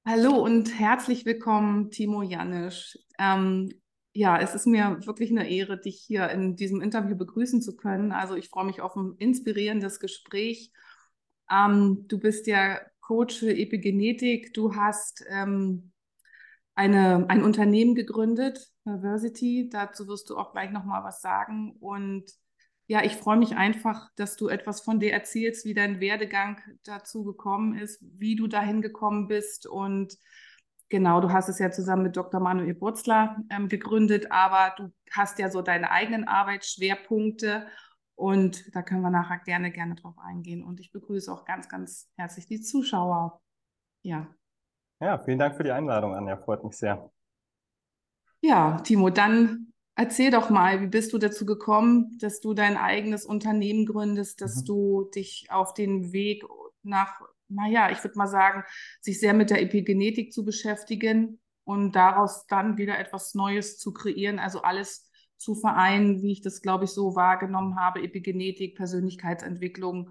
Hallo und herzlich willkommen, Timo Janisch. Ja, es ist mir wirklich eine Ehre, dich hier in diesem Interview begrüßen zu können. Also ich freue mich auf ein inspirierendes Gespräch. Du bist ja Coach für Epigenetik. Du hast ein Unternehmen gegründet, Diversity. Dazu wirst du auch gleich noch mal was sagen. Und ja, ich freue mich einfach, dass du etwas von dir erzählst, wie dein Werdegang dazu gekommen ist, wie du dahin gekommen bist. Und genau, du hast es ja zusammen mit Dr. Manuel Burzler gegründet, aber du hast ja so deine eigenen Arbeitsschwerpunkte. Und da können wir nachher gerne drauf eingehen. Und ich begrüße auch ganz herzlich die Zuschauer. Ja. Ja, vielen Dank für die Einladung, Anja. Freut mich sehr. Ja, Timo, dann erzähl doch mal, wie bist du dazu gekommen, dass du dein eigenes Unternehmen gründest, dass Mhm. du dich auf den Weg nach, naja, ich würde mal sagen, sich sehr mit der Epigenetik zu beschäftigen und daraus dann wieder etwas Neues zu kreieren, also alles zu vereinen, wie ich das, glaube ich, so wahrgenommen habe, Epigenetik, Persönlichkeitsentwicklung,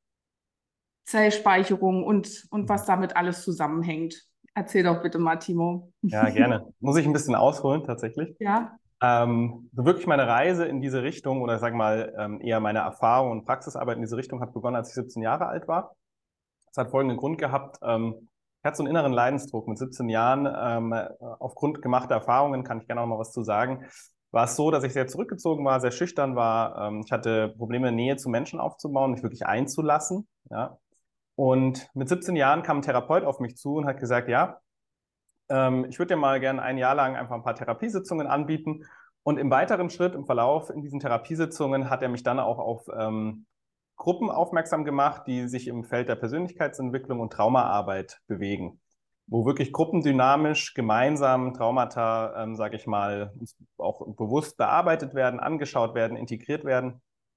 Zellspeicherung und Mhm. was damit alles zusammenhängt. Erzähl doch bitte mal, Timo. Ja, gerne. Muss ich ein bisschen ausholen, tatsächlich. Ja? So wirklich meine Reise in diese Richtung oder sagen wir mal eher meine Erfahrung und Praxisarbeit in diese Richtung hat begonnen, als ich 17 Jahre alt war. Das hat folgenden Grund gehabt. Ich hatte so einen inneren Leidensdruck mit 17 Jahren. Aufgrund gemachter Erfahrungen kann ich gerne auch mal was zu sagen. War es so, dass ich sehr zurückgezogen war, sehr schüchtern war. Ich hatte Probleme, Nähe zu Menschen aufzubauen, mich wirklich einzulassen. Ja. Und mit 17 Jahren kam ein Therapeut auf mich zu und hat gesagt, ja, ich würde dir mal gerne ein Jahr lang einfach ein paar Therapiesitzungen anbieten. Und im weiteren Schritt, im Verlauf in diesen Therapiesitzungen, hat er mich dann auch auf Gruppen aufmerksam gemacht, die sich im Feld der Persönlichkeitsentwicklung und Traumaarbeit bewegen, wo wirklich gruppendynamisch gemeinsam Traumata, sage ich mal, auch bewusst bearbeitet werden, angeschaut werden, integriert werden.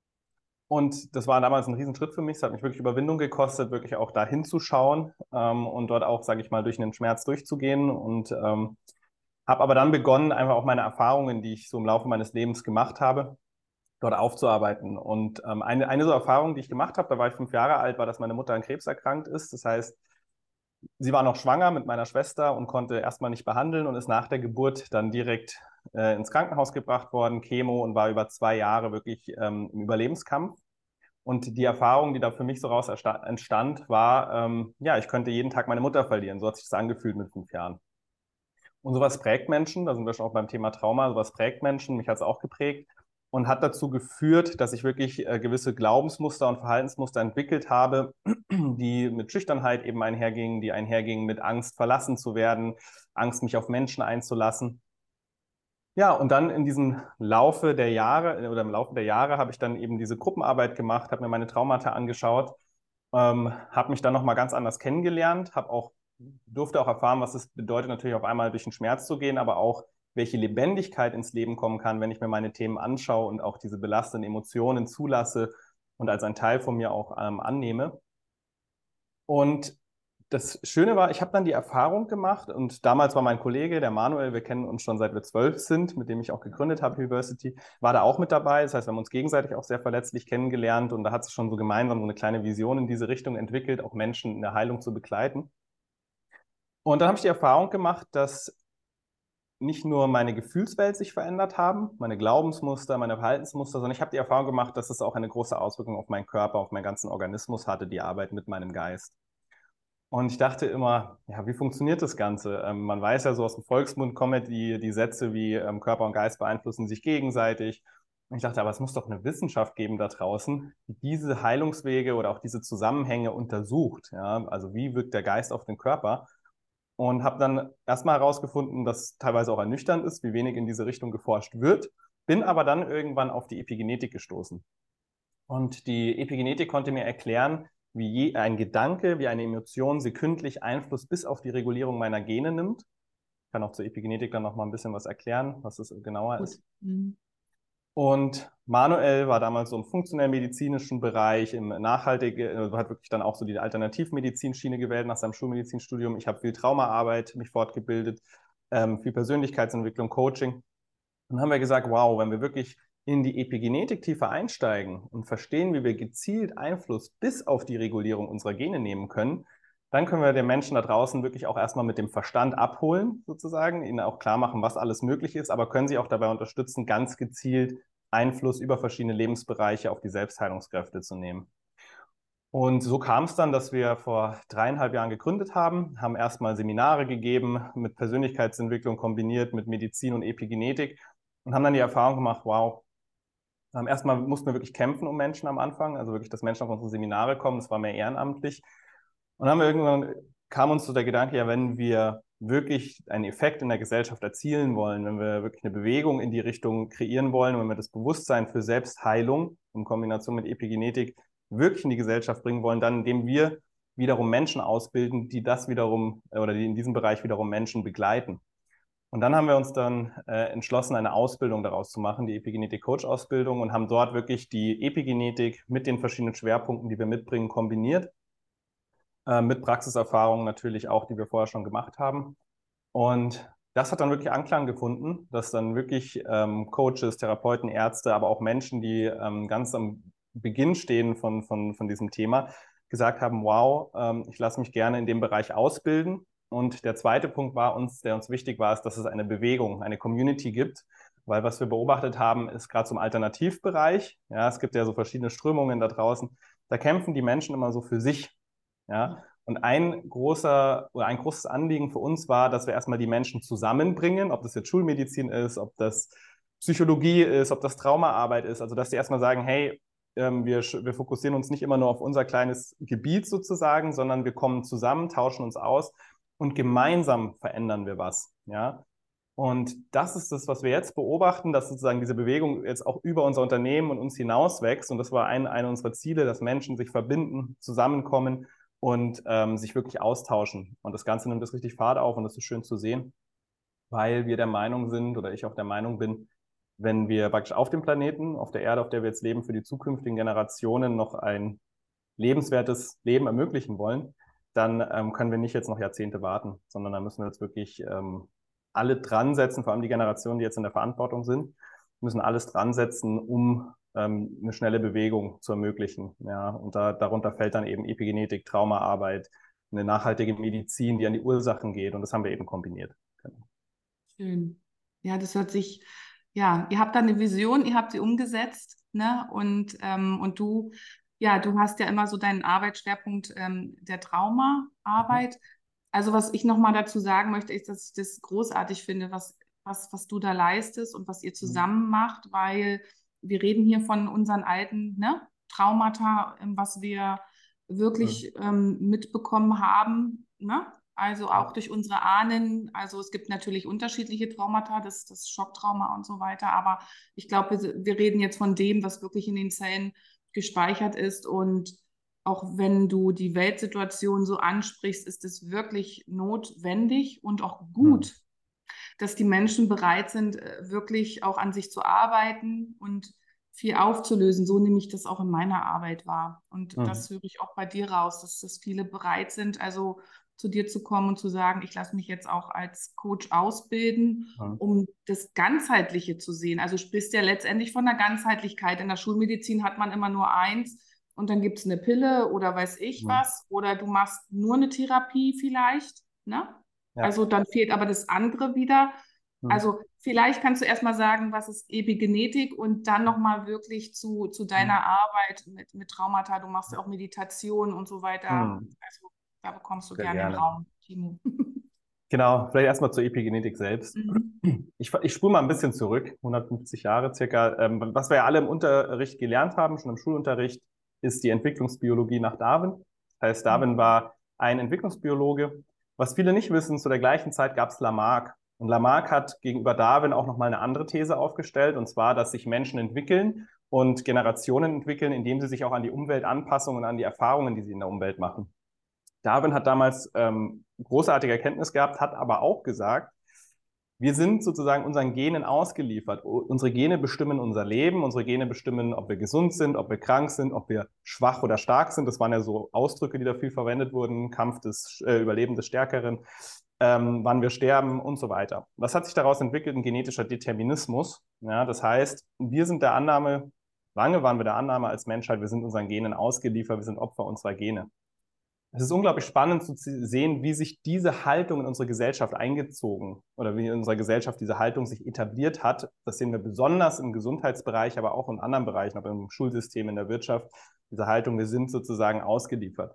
Und das war damals ein Riesenschritt für mich. Es hat mich wirklich Überwindung gekostet, wirklich auch da hinzuschauen und dort auch, sage ich mal, durch den Schmerz durchzugehen. Und habe aber dann begonnen, einfach auch meine Erfahrungen, die ich so im Laufe meines Lebens gemacht habe, dort aufzuarbeiten. Und eine so Erfahrung, die ich gemacht habe, da war ich 5 Jahre alt, war, dass meine Mutter an Krebs erkrankt ist. Das heißt, sie war noch schwanger mit meiner Schwester und konnte erstmal nicht behandeln und ist nach der Geburt dann direkt ins Krankenhaus gebracht worden, Chemo, und war über 2 Jahre wirklich im Überlebenskampf. Und die Erfahrung, die da für mich so raus entstand, war, ja, ich könnte jeden Tag meine Mutter verlieren. So hat sich das angefühlt mit 5 Jahren. Und sowas prägt Menschen, da sind wir schon auch beim Thema Trauma, sowas prägt Menschen, mich hat es auch geprägt und hat dazu geführt, dass ich wirklich gewisse Glaubensmuster und Verhaltensmuster entwickelt habe, die mit Schüchternheit eben einhergingen, die einhergingen mit Angst, verlassen zu werden, Angst, mich auf Menschen einzulassen. Ja, und dann in diesem Laufe der Jahre oder im Laufe der Jahre habe ich dann eben diese Gruppenarbeit gemacht, habe mir meine Traumata angeschaut, habe mich dann nochmal ganz anders kennengelernt, durfte auch erfahren, was es bedeutet, natürlich auf einmal durch den Schmerz zu gehen, aber auch, welche Lebendigkeit ins Leben kommen kann, wenn ich mir meine Themen anschaue und auch diese belastenden Emotionen zulasse und als ein Teil von mir auch annehme. Und das Schöne war, ich habe dann die Erfahrung gemacht und damals war mein Kollege, der Manuel, wir kennen uns schon seit wir 12 sind, mit dem ich auch gegründet habe, University, war da auch mit dabei. Das heißt, wir haben uns gegenseitig auch sehr verletzlich kennengelernt und da hat sich schon so gemeinsam so eine kleine Vision in diese Richtung entwickelt, auch Menschen in der Heilung zu begleiten. Und dann habe ich die Erfahrung gemacht, dass nicht nur meine Gefühlswelt sich verändert haben, meine Glaubensmuster, meine Verhaltensmuster, sondern ich habe die Erfahrung gemacht, dass es auch eine große Auswirkung auf meinen Körper, auf meinen ganzen Organismus hatte, die Arbeit mit meinem Geist. Und ich dachte immer, ja, wie funktioniert das Ganze? Man weiß ja, so aus dem Volksmund kommen die Sätze wie Körper und Geist beeinflussen sich gegenseitig. Und ich dachte, aber es muss doch eine Wissenschaft geben da draußen, die diese Heilungswege oder auch diese Zusammenhänge untersucht. Ja? Also wie wirkt der Geist auf den Körper? Und habe dann erstmal herausgefunden, dass teilweise auch ernüchternd ist, wie wenig in diese Richtung geforscht wird. Bin aber dann irgendwann auf die Epigenetik gestoßen. Und die Epigenetik konnte mir erklären, wie ein Gedanke, wie eine Emotion sekündlich Einfluss bis auf die Regulierung meiner Gene nimmt. Ich kann auch zur Epigenetik dann noch mal ein bisschen was erklären, was es genauer Gut. ist. Und Manuel war damals so im funktionell-medizinischen Bereich, im hat wirklich dann auch so die Alternativmedizinschiene gewählt nach seinem Schulmedizinstudium. Ich habe viel Traumaarbeit mich fortgebildet, viel Persönlichkeitsentwicklung, Coaching. Dann haben wir gesagt, wow, wenn wir wirklich in die Epigenetik tiefer einsteigen und verstehen, wie wir gezielt Einfluss bis auf die Regulierung unserer Gene nehmen können, dann können wir den Menschen da draußen wirklich auch erstmal mit dem Verstand abholen, sozusagen, ihnen auch klar machen, was alles möglich ist, aber können sie auch dabei unterstützen, ganz gezielt Einfluss über verschiedene Lebensbereiche auf die Selbstheilungskräfte zu nehmen. Und so kam es dann, dass wir vor 3,5 Jahren gegründet haben erstmal Seminare gegeben, mit Persönlichkeitsentwicklung kombiniert mit Medizin und Epigenetik und haben dann die Erfahrung gemacht, wow, erstmal mussten wir wirklich kämpfen um Menschen am Anfang, also wirklich, dass Menschen auf unsere Seminare kommen, das war mehr ehrenamtlich. Und dann haben wir irgendwann, kam uns so der Gedanke, ja, wenn wir wirklich einen Effekt in der Gesellschaft erzielen wollen, wenn wir wirklich eine Bewegung in die Richtung kreieren wollen, wenn wir das Bewusstsein für Selbstheilung in Kombination mit Epigenetik wirklich in die Gesellschaft bringen wollen, dann indem wir wiederum Menschen ausbilden, die das wiederum oder die in diesem Bereich wiederum Menschen begleiten. Und dann haben wir uns dann entschlossen, eine Ausbildung daraus zu machen, die Epigenetik-Coach-Ausbildung, und haben dort wirklich die Epigenetik mit den verschiedenen Schwerpunkten, die wir mitbringen, kombiniert. Mit Praxiserfahrungen natürlich auch, die wir vorher schon gemacht haben. Und das hat dann wirklich Anklang gefunden, dass dann wirklich Coaches, Therapeuten, Ärzte, aber auch Menschen, die ganz am Beginn stehen von diesem Thema, gesagt haben, wow, ich lasse mich gerne in dem Bereich ausbilden. Und der zweite Punkt war uns, der uns wichtig war, ist, dass es eine Bewegung, eine Community gibt. Weil was wir beobachtet haben, ist gerade zum Alternativbereich. Ja, es gibt ja so verschiedene Strömungen da draußen. Da kämpfen die Menschen immer so für sich. Ja, und ein großes Anliegen für uns war, dass wir erstmal die Menschen zusammenbringen, ob das jetzt Schulmedizin ist, ob das Psychologie ist, ob das Traumaarbeit ist. Also, dass die erstmal sagen, hey, wir fokussieren uns nicht immer nur auf unser kleines Gebiet sozusagen, sondern wir kommen zusammen, tauschen uns aus und gemeinsam verändern wir was. Ja, und das ist das, was wir jetzt beobachten, dass sozusagen diese Bewegung jetzt auch über unser Unternehmen und uns hinaus wächst. Und das war eine unserer Ziele, dass Menschen sich verbinden, zusammenkommen und sich wirklich austauschen. Und das Ganze nimmt jetzt richtig Fahrt auf und das ist schön zu sehen, weil wir der Meinung sind oder ich auch der Meinung bin, wenn wir praktisch auf dem Planeten, auf der Erde, auf der wir jetzt leben, für die zukünftigen Generationen noch ein lebenswertes Leben ermöglichen wollen, dann können wir nicht jetzt noch Jahrzehnte warten, sondern da müssen wir jetzt wirklich alle dran setzen, vor allem die Generationen, die jetzt in der Verantwortung sind, müssen alles dran setzen, um eine schnelle Bewegung zu ermöglichen. Ja, und darunter fällt dann eben Epigenetik, Traumaarbeit, eine nachhaltige Medizin, die an die Ursachen geht. Und das haben wir eben kombiniert. Genau. Schön. Ja, das hört sich, ja, ihr habt da eine Vision, ihr habt sie umgesetzt, ne? Und du, ja, du hast ja immer so deinen Arbeitsschwerpunkt der Mhm. Traumaarbeit. Also was ich nochmal dazu sagen möchte, ist, dass ich das großartig finde, was du da leistest und was ihr Mhm. zusammen macht, weil wir reden hier von unseren alten, ne, Traumata, was wir Cool. wirklich mitbekommen haben, ne? Also auch Ja. durch unsere Ahnen. Also es gibt natürlich unterschiedliche Traumata, das Schocktrauma und so weiter. Aber ich glaube, wir reden jetzt von dem, was wirklich in den Zellen gespeichert ist. Und auch wenn du die Weltsituation so ansprichst, ist es wirklich notwendig und auch Mhm. gut, dass die Menschen bereit sind, wirklich auch an sich zu arbeiten und viel aufzulösen. So nehme ich das auch in meiner Arbeit wahr. Und Mhm. das höre ich auch bei dir raus, dass viele bereit sind, also zu dir zu kommen und zu sagen, ich lasse mich jetzt auch als Coach ausbilden, Mhm. um das Ganzheitliche zu sehen. Also sprichst ja letztendlich von der Ganzheitlichkeit. In der Schulmedizin hat man immer nur eins und dann gibt es eine Pille oder weiß ich Mhm. was. Oder du machst nur eine Therapie vielleicht, ne? Ja. Also dann fehlt aber das andere wieder. Mhm. Also vielleicht kannst du erstmal sagen, was ist Epigenetik und dann nochmal wirklich zu Mhm. deiner Arbeit mit Traumata. Du machst ja auch Meditation und so weiter. Mhm. Also da bekommst du Sehr gerne den gerne. Raum, Timo. Genau, vielleicht erstmal zur Epigenetik selbst. Mhm. Ich spule mal ein bisschen zurück, 150 Jahre circa. Was wir ja alle im Unterricht gelernt haben, schon im Schulunterricht, ist die Entwicklungsbiologie nach Darwin. Das heißt, Darwin Mhm. war ein Entwicklungsbiologe. Was viele nicht wissen, zu der gleichen Zeit gab es Lamarck. Und Lamarck hat gegenüber Darwin auch nochmal eine andere These aufgestellt, und zwar, dass sich Menschen entwickeln und Generationen entwickeln, indem sie sich auch an die Umwelt anpassen und an die Erfahrungen, die sie in der Umwelt machen. Darwin hat damals großartige Erkenntnis gehabt, hat aber auch gesagt, wir sind sozusagen unseren Genen ausgeliefert. Unsere Gene bestimmen unser Leben, unsere Gene bestimmen, ob wir gesund sind, ob wir krank sind, ob wir schwach oder stark sind. Das waren ja so Ausdrücke, die da viel verwendet wurden, Kampf des Überleben des Stärkeren, wann wir sterben und so weiter. Was hat sich daraus entwickelt? Ein genetischer Determinismus. Ja, das heißt, wir sind der Annahme, lange waren wir der Annahme als Menschheit, wir sind unseren Genen ausgeliefert, wir sind Opfer unserer Gene. Es ist unglaublich spannend zu sehen, wie sich diese Haltung in unsere Gesellschaft eingezogen oder wie in unserer Gesellschaft diese Haltung sich etabliert hat. Das sehen wir besonders im Gesundheitsbereich, aber auch in anderen Bereichen, aber im Schulsystem, in der Wirtschaft. Diese Haltung, wir sind sozusagen ausgeliefert.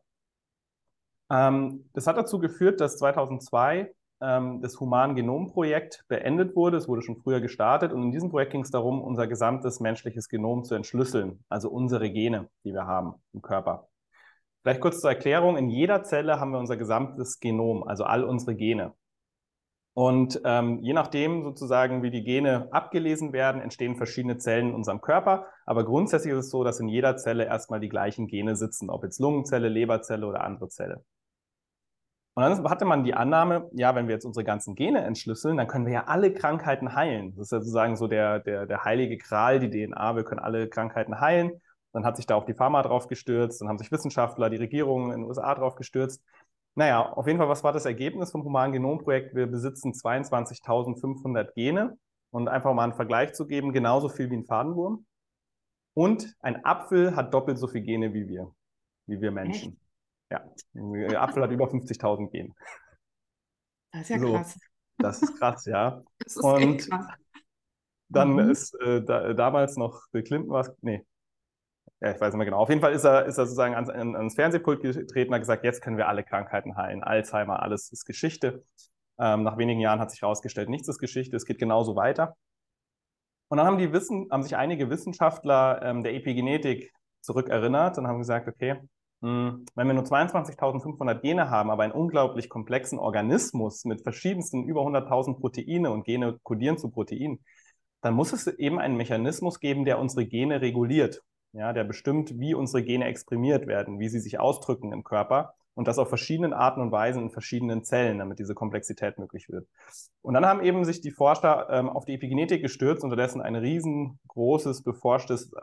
Das hat dazu geführt, dass 2002 das Human-Genom-Projekt beendet wurde. Es wurde schon früher gestartet und in diesem Projekt ging es darum, unser gesamtes menschliches Genom zu entschlüsseln, also unsere Gene, die wir haben im Körper. Vielleicht kurz zur Erklärung, in jeder Zelle haben wir unser gesamtes Genom, also all unsere Gene. Und je nachdem sozusagen, wie die Gene abgelesen werden, entstehen verschiedene Zellen in unserem Körper. Aber grundsätzlich ist es so, dass in jeder Zelle erstmal die gleichen Gene sitzen, ob jetzt Lungenzelle, Leberzelle oder andere Zelle. Und dann hatte man die Annahme, ja, wenn wir jetzt unsere ganzen Gene entschlüsseln, dann können wir ja alle Krankheiten heilen. Das ist ja sozusagen so der heilige Gral, die DNA, wir können alle Krankheiten heilen. Dann hat sich da auch die Pharma drauf gestürzt, dann haben sich Wissenschaftler, die Regierungen in den USA drauf gestürzt. Naja, auf jeden Fall, was war das Ergebnis vom Human Genom Projekt? Wir besitzen 22.500 Gene und einfach mal einen Vergleich zu geben, genauso viel wie ein Fadenwurm. Und ein Apfel hat doppelt so viele Gene wie wir Menschen. Echt? Ja, ein Apfel hat über 50.000 Gene. Das ist ja So, krass. das ist krass, ja. Das ist echt Und krass. dann Mhm. ist damals noch Bill Clinton was, nee, ja, ich weiß nicht mehr genau. Auf jeden Fall ist er sozusagen ans Fernsehpult getreten und hat gesagt, jetzt können wir alle Krankheiten heilen. Alzheimer, alles ist Geschichte. Nach wenigen Jahren hat sich herausgestellt, nichts ist Geschichte, es geht genauso weiter. Und dann haben sich einige Wissenschaftler der Epigenetik zurückerinnert und haben gesagt, okay, wenn wir nur 22.500 Gene haben, aber einen unglaublich komplexen Organismus mit verschiedensten über 100.000 Proteine und Gene kodieren zu Proteinen, dann muss es eben einen Mechanismus geben, der unsere Gene reguliert, ja, der bestimmt, wie unsere Gene exprimiert werden, wie sie sich ausdrücken im Körper und das auf verschiedenen Arten und Weisen in verschiedenen Zellen, damit diese Komplexität möglich wird. Und dann haben eben sich die Forscher auf die Epigenetik gestürzt, unterdessen ein riesengroßes, beforschtes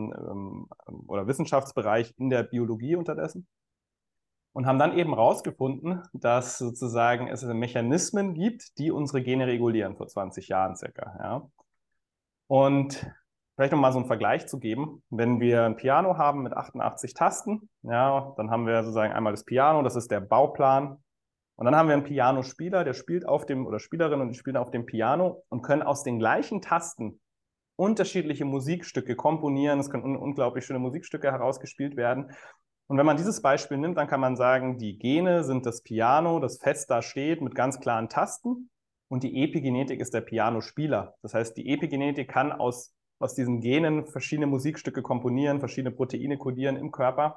oder Wissenschaftsbereich in der Biologie unterdessen. Und haben dann eben herausgefunden, dass sozusagen es Mechanismen gibt, die unsere Gene regulieren, vor 20 Jahren circa. Ja. Und vielleicht noch mal so einen Vergleich zu geben. Wenn wir ein Piano haben mit 88 Tasten, ja, dann haben wir sozusagen einmal das Piano, das ist der Bauplan. Und dann haben wir einen Pianospieler, der spielt auf dem, oder Spielerin und die spielen auf dem Piano und können aus den gleichen Tasten unterschiedliche Musikstücke komponieren. Es können unglaublich schöne Musikstücke herausgespielt werden. Und wenn man dieses Beispiel nimmt, dann kann man sagen, die Gene sind das Piano, das fest da steht mit ganz klaren Tasten. Und die Epigenetik ist der Pianospieler. Das heißt, die Epigenetik kann aus diesen Genen verschiedene Musikstücke komponieren, verschiedene Proteine kodieren im Körper.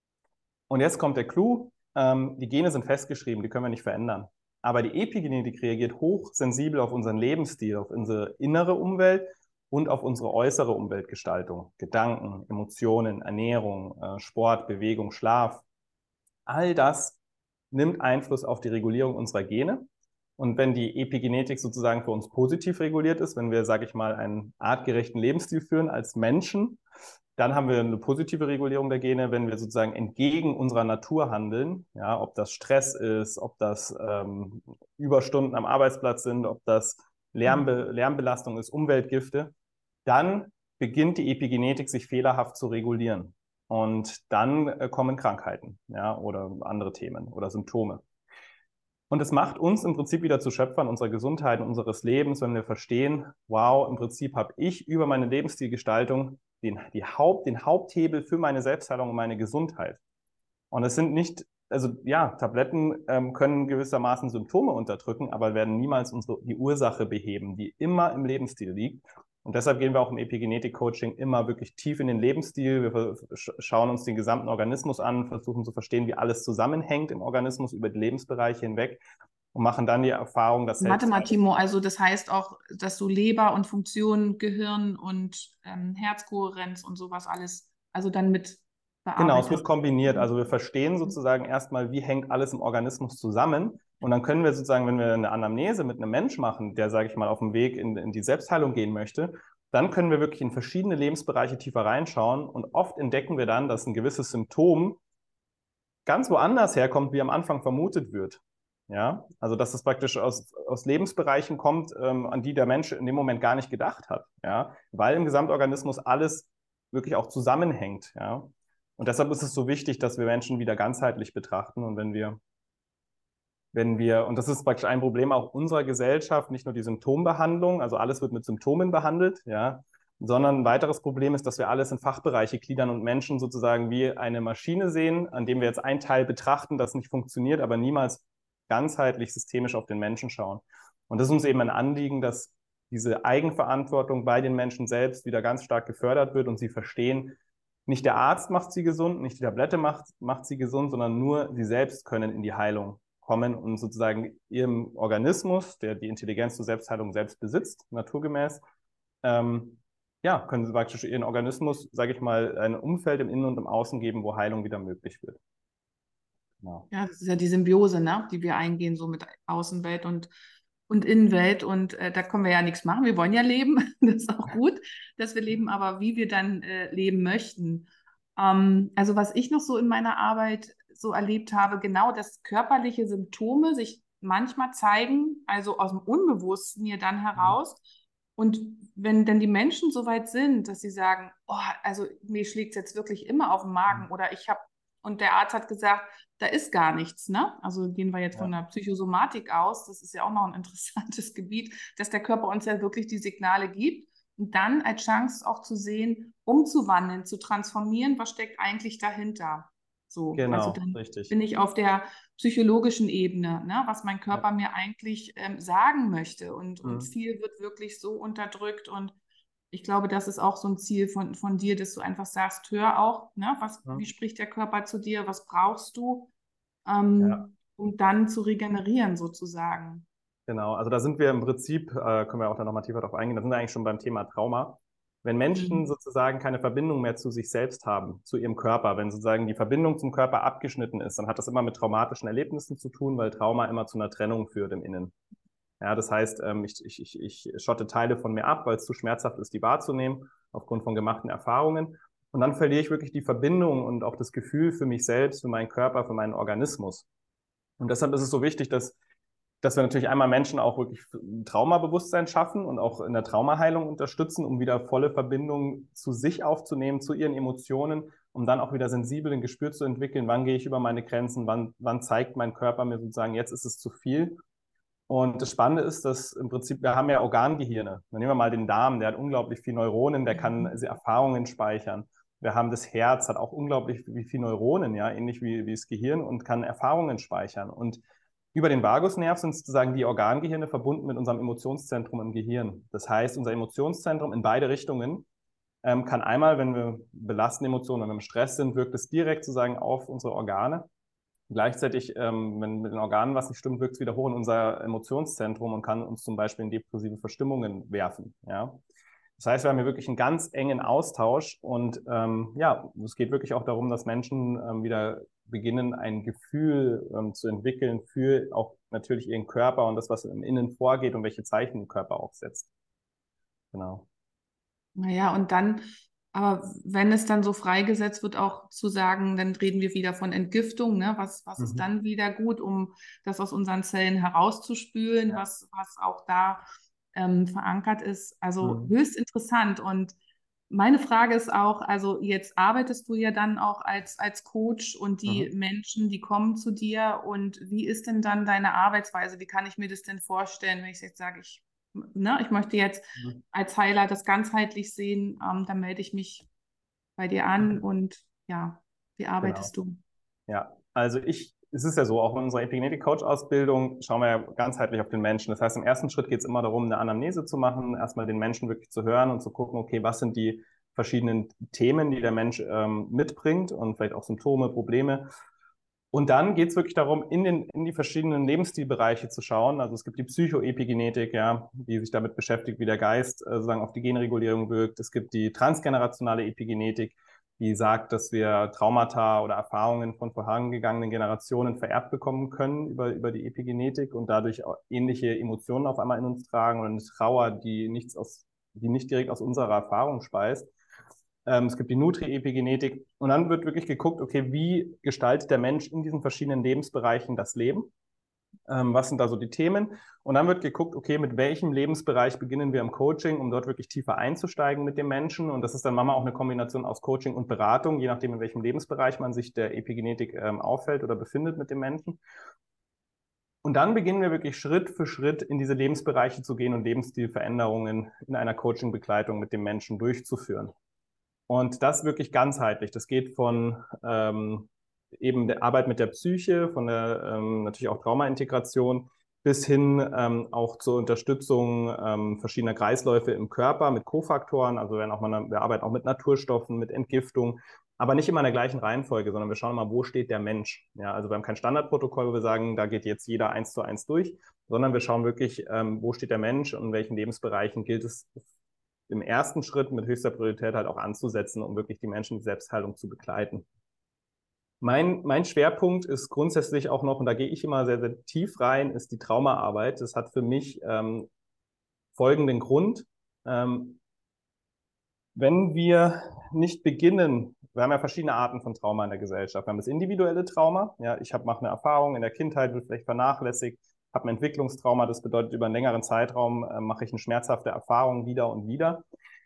Und jetzt kommt der Clou. Die Gene sind festgeschrieben, die können wir nicht verändern. Aber die Epigenetik reagiert hochsensibel auf unseren Lebensstil, auf unsere innere Umwelt und auf unsere äußere Umweltgestaltung. Gedanken, Emotionen, Ernährung, Sport, Bewegung, Schlaf. All das nimmt Einfluss auf die Regulierung unserer Gene. Und wenn die Epigenetik sozusagen für uns positiv reguliert ist, wenn wir, sage ich mal, einen artgerechten Lebensstil führen als Menschen, dann haben wir eine positive Regulierung der Gene. Wenn wir sozusagen entgegen unserer Natur handeln, ja, ob das Stress ist, ob das Überstunden am Arbeitsplatz sind, ob das Lärmbelastung ist, Umweltgifte, dann beginnt die Epigenetik sich fehlerhaft zu regulieren. Und dann kommen Krankheiten, ja, oder andere Themen oder Symptome. Und es macht uns im Prinzip wieder zu Schöpfern unserer Gesundheit und unseres Lebens, wenn wir verstehen, wow, im Prinzip habe ich über meine Lebensstilgestaltung den Haupthebel für meine Selbstheilung und meine Gesundheit. Und es sind nicht, also ja, Tabletten können gewissermaßen Symptome unterdrücken, aber werden niemals die Ursache beheben, die immer im Lebensstil liegt. Und deshalb gehen wir auch im Epigenetik-Coaching immer wirklich tief in den Lebensstil. Wir schauen uns den gesamten Organismus an, versuchen zu verstehen, wie alles zusammenhängt im Organismus über die Lebensbereiche hinweg und machen dann die Erfahrung, dass Warte selbst mal, Timo, also das heißt auch, dass du Leber und Funktion, Gehirn und Herzkohärenz und sowas alles, also dann mit genau, es wird bearbeitest. kombiniert. Also wir verstehen sozusagen erstmal, wie hängt alles im Organismus zusammen. Und dann können wir sozusagen, wenn wir eine Anamnese mit einem Mensch machen, der, sage ich mal, auf dem Weg in die Selbstheilung gehen möchte, dann können wir wirklich in verschiedene Lebensbereiche tiefer reinschauen. Und oft entdecken wir dann, dass ein gewisses Symptom ganz woanders herkommt, wie am Anfang vermutet wird. Ja, also dass es praktisch aus Lebensbereichen kommt, an die der Mensch in dem Moment gar nicht gedacht hat. Ja, weil im Gesamtorganismus alles wirklich auch zusammenhängt. Ja. Und deshalb ist es so wichtig, dass wir Menschen wieder ganzheitlich betrachten. Und und das ist praktisch ein Problem auch unserer Gesellschaft, nicht nur die Symptombehandlung, also alles wird mit Symptomen behandelt, ja, sondern ein weiteres Problem ist, dass wir alles in Fachbereiche gliedern und Menschen sozusagen wie eine Maschine sehen, an dem wir jetzt ein Teil betrachten, das nicht funktioniert, aber niemals ganzheitlich systemisch auf den Menschen schauen. Und das ist uns eben ein Anliegen, dass diese Eigenverantwortung bei den Menschen selbst wieder ganz stark gefördert wird und sie verstehen, nicht der Arzt macht sie gesund, nicht die Tablette macht sie gesund, sondern nur sie selbst können in die Heilung kommen und sozusagen ihrem Organismus, der die Intelligenz zur Selbstheilung selbst besitzt, naturgemäß, ja, können sie praktisch ihren Organismus, sage ich mal, ein Umfeld im Innen und im Außen geben, wo Heilung wieder möglich wird. Genau. Ja, das ist ja die Symbiose, ne, die wir eingehen, so mit Außenwelt und Innenwelt. Und da können wir ja nichts machen. Wir wollen ja leben. Das ist auch gut, dass wir leben, aber wie wir dann leben möchten. Also was ich noch so in meiner Arbeit so erlebt habe, genau, dass körperliche Symptome sich manchmal zeigen, also aus dem Unbewussten hier dann heraus. Und wenn dann die Menschen so weit sind, dass sie sagen, oh, also mir schlägt es jetzt wirklich immer auf den Magen oder ich habe, und der Arzt hat gesagt, da ist gar nichts, ne? Also gehen wir jetzt von der Psychosomatik aus, das ist ja auch noch ein interessantes Gebiet, dass der Körper uns ja wirklich die Signale gibt und dann als Chance auch zu sehen, umzuwandeln, zu transformieren, was steckt eigentlich dahinter? So, also Genau, dann richtig. bin ich auf der psychologischen Ebene, ne, was mein Körper mir eigentlich sagen möchte und viel wird wirklich so unterdrückt und ich glaube, das ist auch so ein Ziel von dir, dass du einfach sagst, hör auch, ne, wie spricht der Körper zu dir, was brauchst du, Ja. um dann zu regenerieren sozusagen. Genau, also da sind wir im Prinzip, können wir auch da nochmal tiefer drauf eingehen, da sind wir eigentlich schon beim Thema Trauma. Wenn Menschen Mhm. sozusagen keine Verbindung mehr zu sich selbst haben, zu ihrem Körper, wenn sozusagen die Verbindung zum Körper abgeschnitten ist, dann hat das immer mit traumatischen Erlebnissen zu tun, weil Trauma immer zu einer Trennung führt im Innen. Ja, das heißt, ich schotte Teile von mir ab, weil es zu schmerzhaft ist, die wahrzunehmen, aufgrund von gemachten Erfahrungen. Und dann verliere ich wirklich die Verbindung und auch das Gefühl für mich selbst, für meinen Körper, für meinen Organismus. Und deshalb ist es so wichtig, dass wir natürlich einmal Menschen auch wirklich ein Traumabewusstsein schaffen und auch in der Traumaheilung unterstützen, um wieder volle Verbindung zu sich aufzunehmen, zu ihren Emotionen, um dann auch wieder sensibel ein Gespür zu entwickeln, wann gehe ich über meine Grenzen, wann zeigt mein Körper mir sozusagen, jetzt ist es zu viel. Und das Spannende ist, dass im Prinzip, wir haben ja Organgehirne. Dann nehmen wir mal den Darm, der hat unglaublich viel Neuronen, der kann Erfahrungen speichern. Wir haben das Herz, hat auch unglaublich wie viel Neuronen, ja, ähnlich wie das Gehirn und kann Erfahrungen speichern. Und über den Vagusnerv sind sozusagen die Organgehirne verbunden mit unserem Emotionszentrum im Gehirn. Das heißt, unser Emotionszentrum in beide Richtungen kann einmal, wenn wir belastende Emotionen, wenn wir im Stress sind, wirkt es direkt sozusagen auf unsere Organe. Gleichzeitig, wenn mit den Organen was nicht stimmt, wirkt es wieder hoch in unser Emotionszentrum und kann uns zum Beispiel in depressive Verstimmungen werfen. Ja? Das heißt, wir haben hier wirklich einen ganz engen Austausch und ja, es geht wirklich auch darum, dass Menschen wieder beginnen, ein Gefühl zu entwickeln für auch natürlich ihren Körper und das, was im Innen vorgeht und welche Zeichen im Körper auch setzt. Genau. Naja, und dann, aber wenn es dann so freigesetzt wird, auch zu sagen, dann reden wir wieder von Entgiftung, ne? Was ist Mhm. dann wieder gut, um das aus unseren Zellen herauszuspülen, Ja. was auch da verankert ist. Also Mhm. höchst interessant. Und meine Frage ist auch, also jetzt arbeitest du ja dann auch als Coach und die Mhm. Menschen, die kommen zu dir. Und wie ist denn dann deine Arbeitsweise? Wie kann ich mir das denn vorstellen, wenn ich jetzt sage, ich möchte jetzt Mhm. als Heiler das ganzheitlich sehen, dann melde ich mich bei dir an Mhm. und ja, wie Genau. arbeitest du? Ja, also es ist ja so, auch in unserer Epigenetik-Coach-Ausbildung schauen wir ja ganzheitlich auf den Menschen. Das heißt, im ersten Schritt geht es immer darum, eine Anamnese zu machen, erstmal den Menschen wirklich zu hören und zu gucken, okay, was sind die verschiedenen Themen, die der Mensch mitbringt und vielleicht auch Symptome, Probleme. Und dann geht es wirklich darum, in die verschiedenen Lebensstilbereiche zu schauen. Also es gibt die Psychoepigenetik, ja, die sich damit beschäftigt, wie der Geist sozusagen auf die Genregulierung wirkt. Es gibt die transgenerationale Epigenetik, die sagt, dass wir Traumata oder Erfahrungen von vorangegangenen Generationen vererbt bekommen können über die Epigenetik und dadurch auch ähnliche Emotionen auf einmal in uns tragen oder eine Trauer, die nicht direkt aus unserer Erfahrung speist. Es gibt die Nutri-Epigenetik und dann wird wirklich geguckt, okay, wie gestaltet der Mensch in diesen verschiedenen Lebensbereichen das Leben? Was sind da so die Themen? Und dann wird geguckt, okay, mit welchem Lebensbereich beginnen wir im Coaching, um dort wirklich tiefer einzusteigen mit dem Menschen. Und das ist dann manchmal auch eine Kombination aus Coaching und Beratung, je nachdem, in welchem Lebensbereich man sich der Epigenetik aufhält oder befindet mit dem Menschen. Und dann beginnen wir wirklich Schritt für Schritt in diese Lebensbereiche zu gehen und Lebensstilveränderungen in einer Coaching-Begleitung mit dem Menschen durchzuführen. Und das wirklich ganzheitlich. Das geht von eben der Arbeit mit der Psyche, von der natürlich auch Traumaintegration bis hin auch zur Unterstützung verschiedener Kreisläufe im Körper mit Kofaktoren. Also wir arbeiten auch mit Naturstoffen, mit Entgiftung, aber nicht immer in der gleichen Reihenfolge, sondern wir schauen mal, wo steht der Mensch. Ja, also wir haben kein Standardprotokoll, wo wir sagen, da geht jetzt jeder 1:1 durch, sondern wir schauen wirklich, wo steht der Mensch und in welchen Lebensbereichen gilt es im ersten Schritt mit höchster Priorität halt auch anzusetzen, um wirklich die Menschen in die Selbstheilung zu begleiten. Mein Schwerpunkt ist grundsätzlich auch noch, und da gehe ich immer sehr, sehr tief rein, ist die Traumaarbeit. Das hat für mich folgenden Grund. Wenn wir nicht beginnen, wir haben ja verschiedene Arten von Trauma in der Gesellschaft. Wir haben das individuelle Trauma. Ja, mache eine Erfahrung in der Kindheit, wird vielleicht vernachlässigt, habe ein Entwicklungstrauma. Das bedeutet, über einen längeren Zeitraum mache ich eine schmerzhafte Erfahrung wieder und wieder.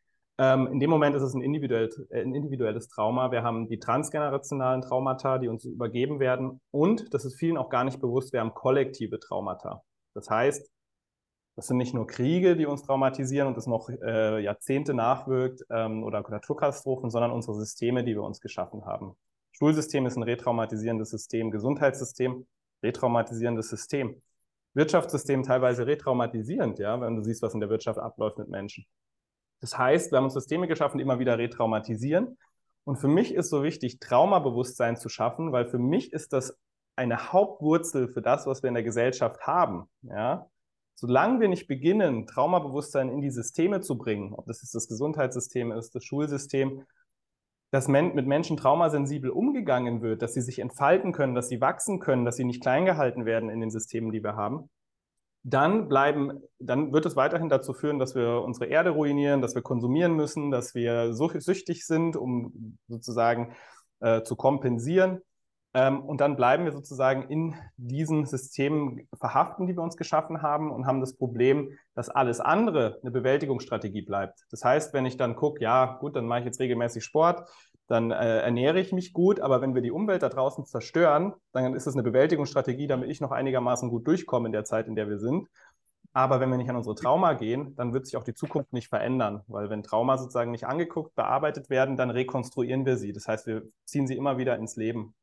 In dem Moment ist es ein individuelles Trauma. Wir haben die transgenerationalen Traumata, die uns übergeben werden. Und, das ist vielen auch gar nicht bewusst, wir haben kollektive Traumata. Das heißt, das sind nicht nur Kriege, die uns traumatisieren und das noch Jahrzehnte nachwirkt oder Naturkatastrophen, sondern unsere Systeme, die wir uns geschaffen haben. Schulsystem ist ein retraumatisierendes System, Gesundheitssystem, retraumatisierendes System. Wirtschaftssystem teilweise retraumatisierend, ja, wenn du siehst, was in der Wirtschaft abläuft mit Menschen. Das heißt, wir haben uns Systeme geschaffen, die immer wieder retraumatisieren. Und für mich ist so wichtig, Traumabewusstsein zu schaffen, weil für mich ist das eine Hauptwurzel für das, was wir in der Gesellschaft haben. Ja? Solange wir nicht beginnen, Traumabewusstsein in die Systeme zu bringen, ob das jetzt das Gesundheitssystem ist, das Schulsystem, dass mit Menschen traumasensibel umgegangen wird, dass sie sich entfalten können, dass sie wachsen können, dass sie nicht klein gehalten werden in den Systemen, die wir haben, dann wird es weiterhin dazu führen, dass wir unsere Erde ruinieren, dass wir konsumieren müssen, dass wir süchtig sind, um sozusagen zu kompensieren. Und dann bleiben wir sozusagen in diesen Systemen verhaften, die wir uns geschaffen haben und haben das Problem, dass alles andere eine Bewältigungsstrategie bleibt. Das heißt, wenn ich dann gucke, ja gut, dann mache ich jetzt regelmäßig Sport, dann ernähre ich mich gut, aber wenn wir die Umwelt da draußen zerstören, dann ist es eine Bewältigungsstrategie, damit ich noch einigermaßen gut durchkomme in der Zeit, in der wir sind. Aber wenn wir nicht an unsere Trauma gehen, dann wird sich auch die Zukunft nicht verändern, weil wenn Trauma sozusagen nicht angeguckt, bearbeitet werden, dann rekonstruieren wir sie. Das heißt, wir ziehen sie immer wieder ins Leben.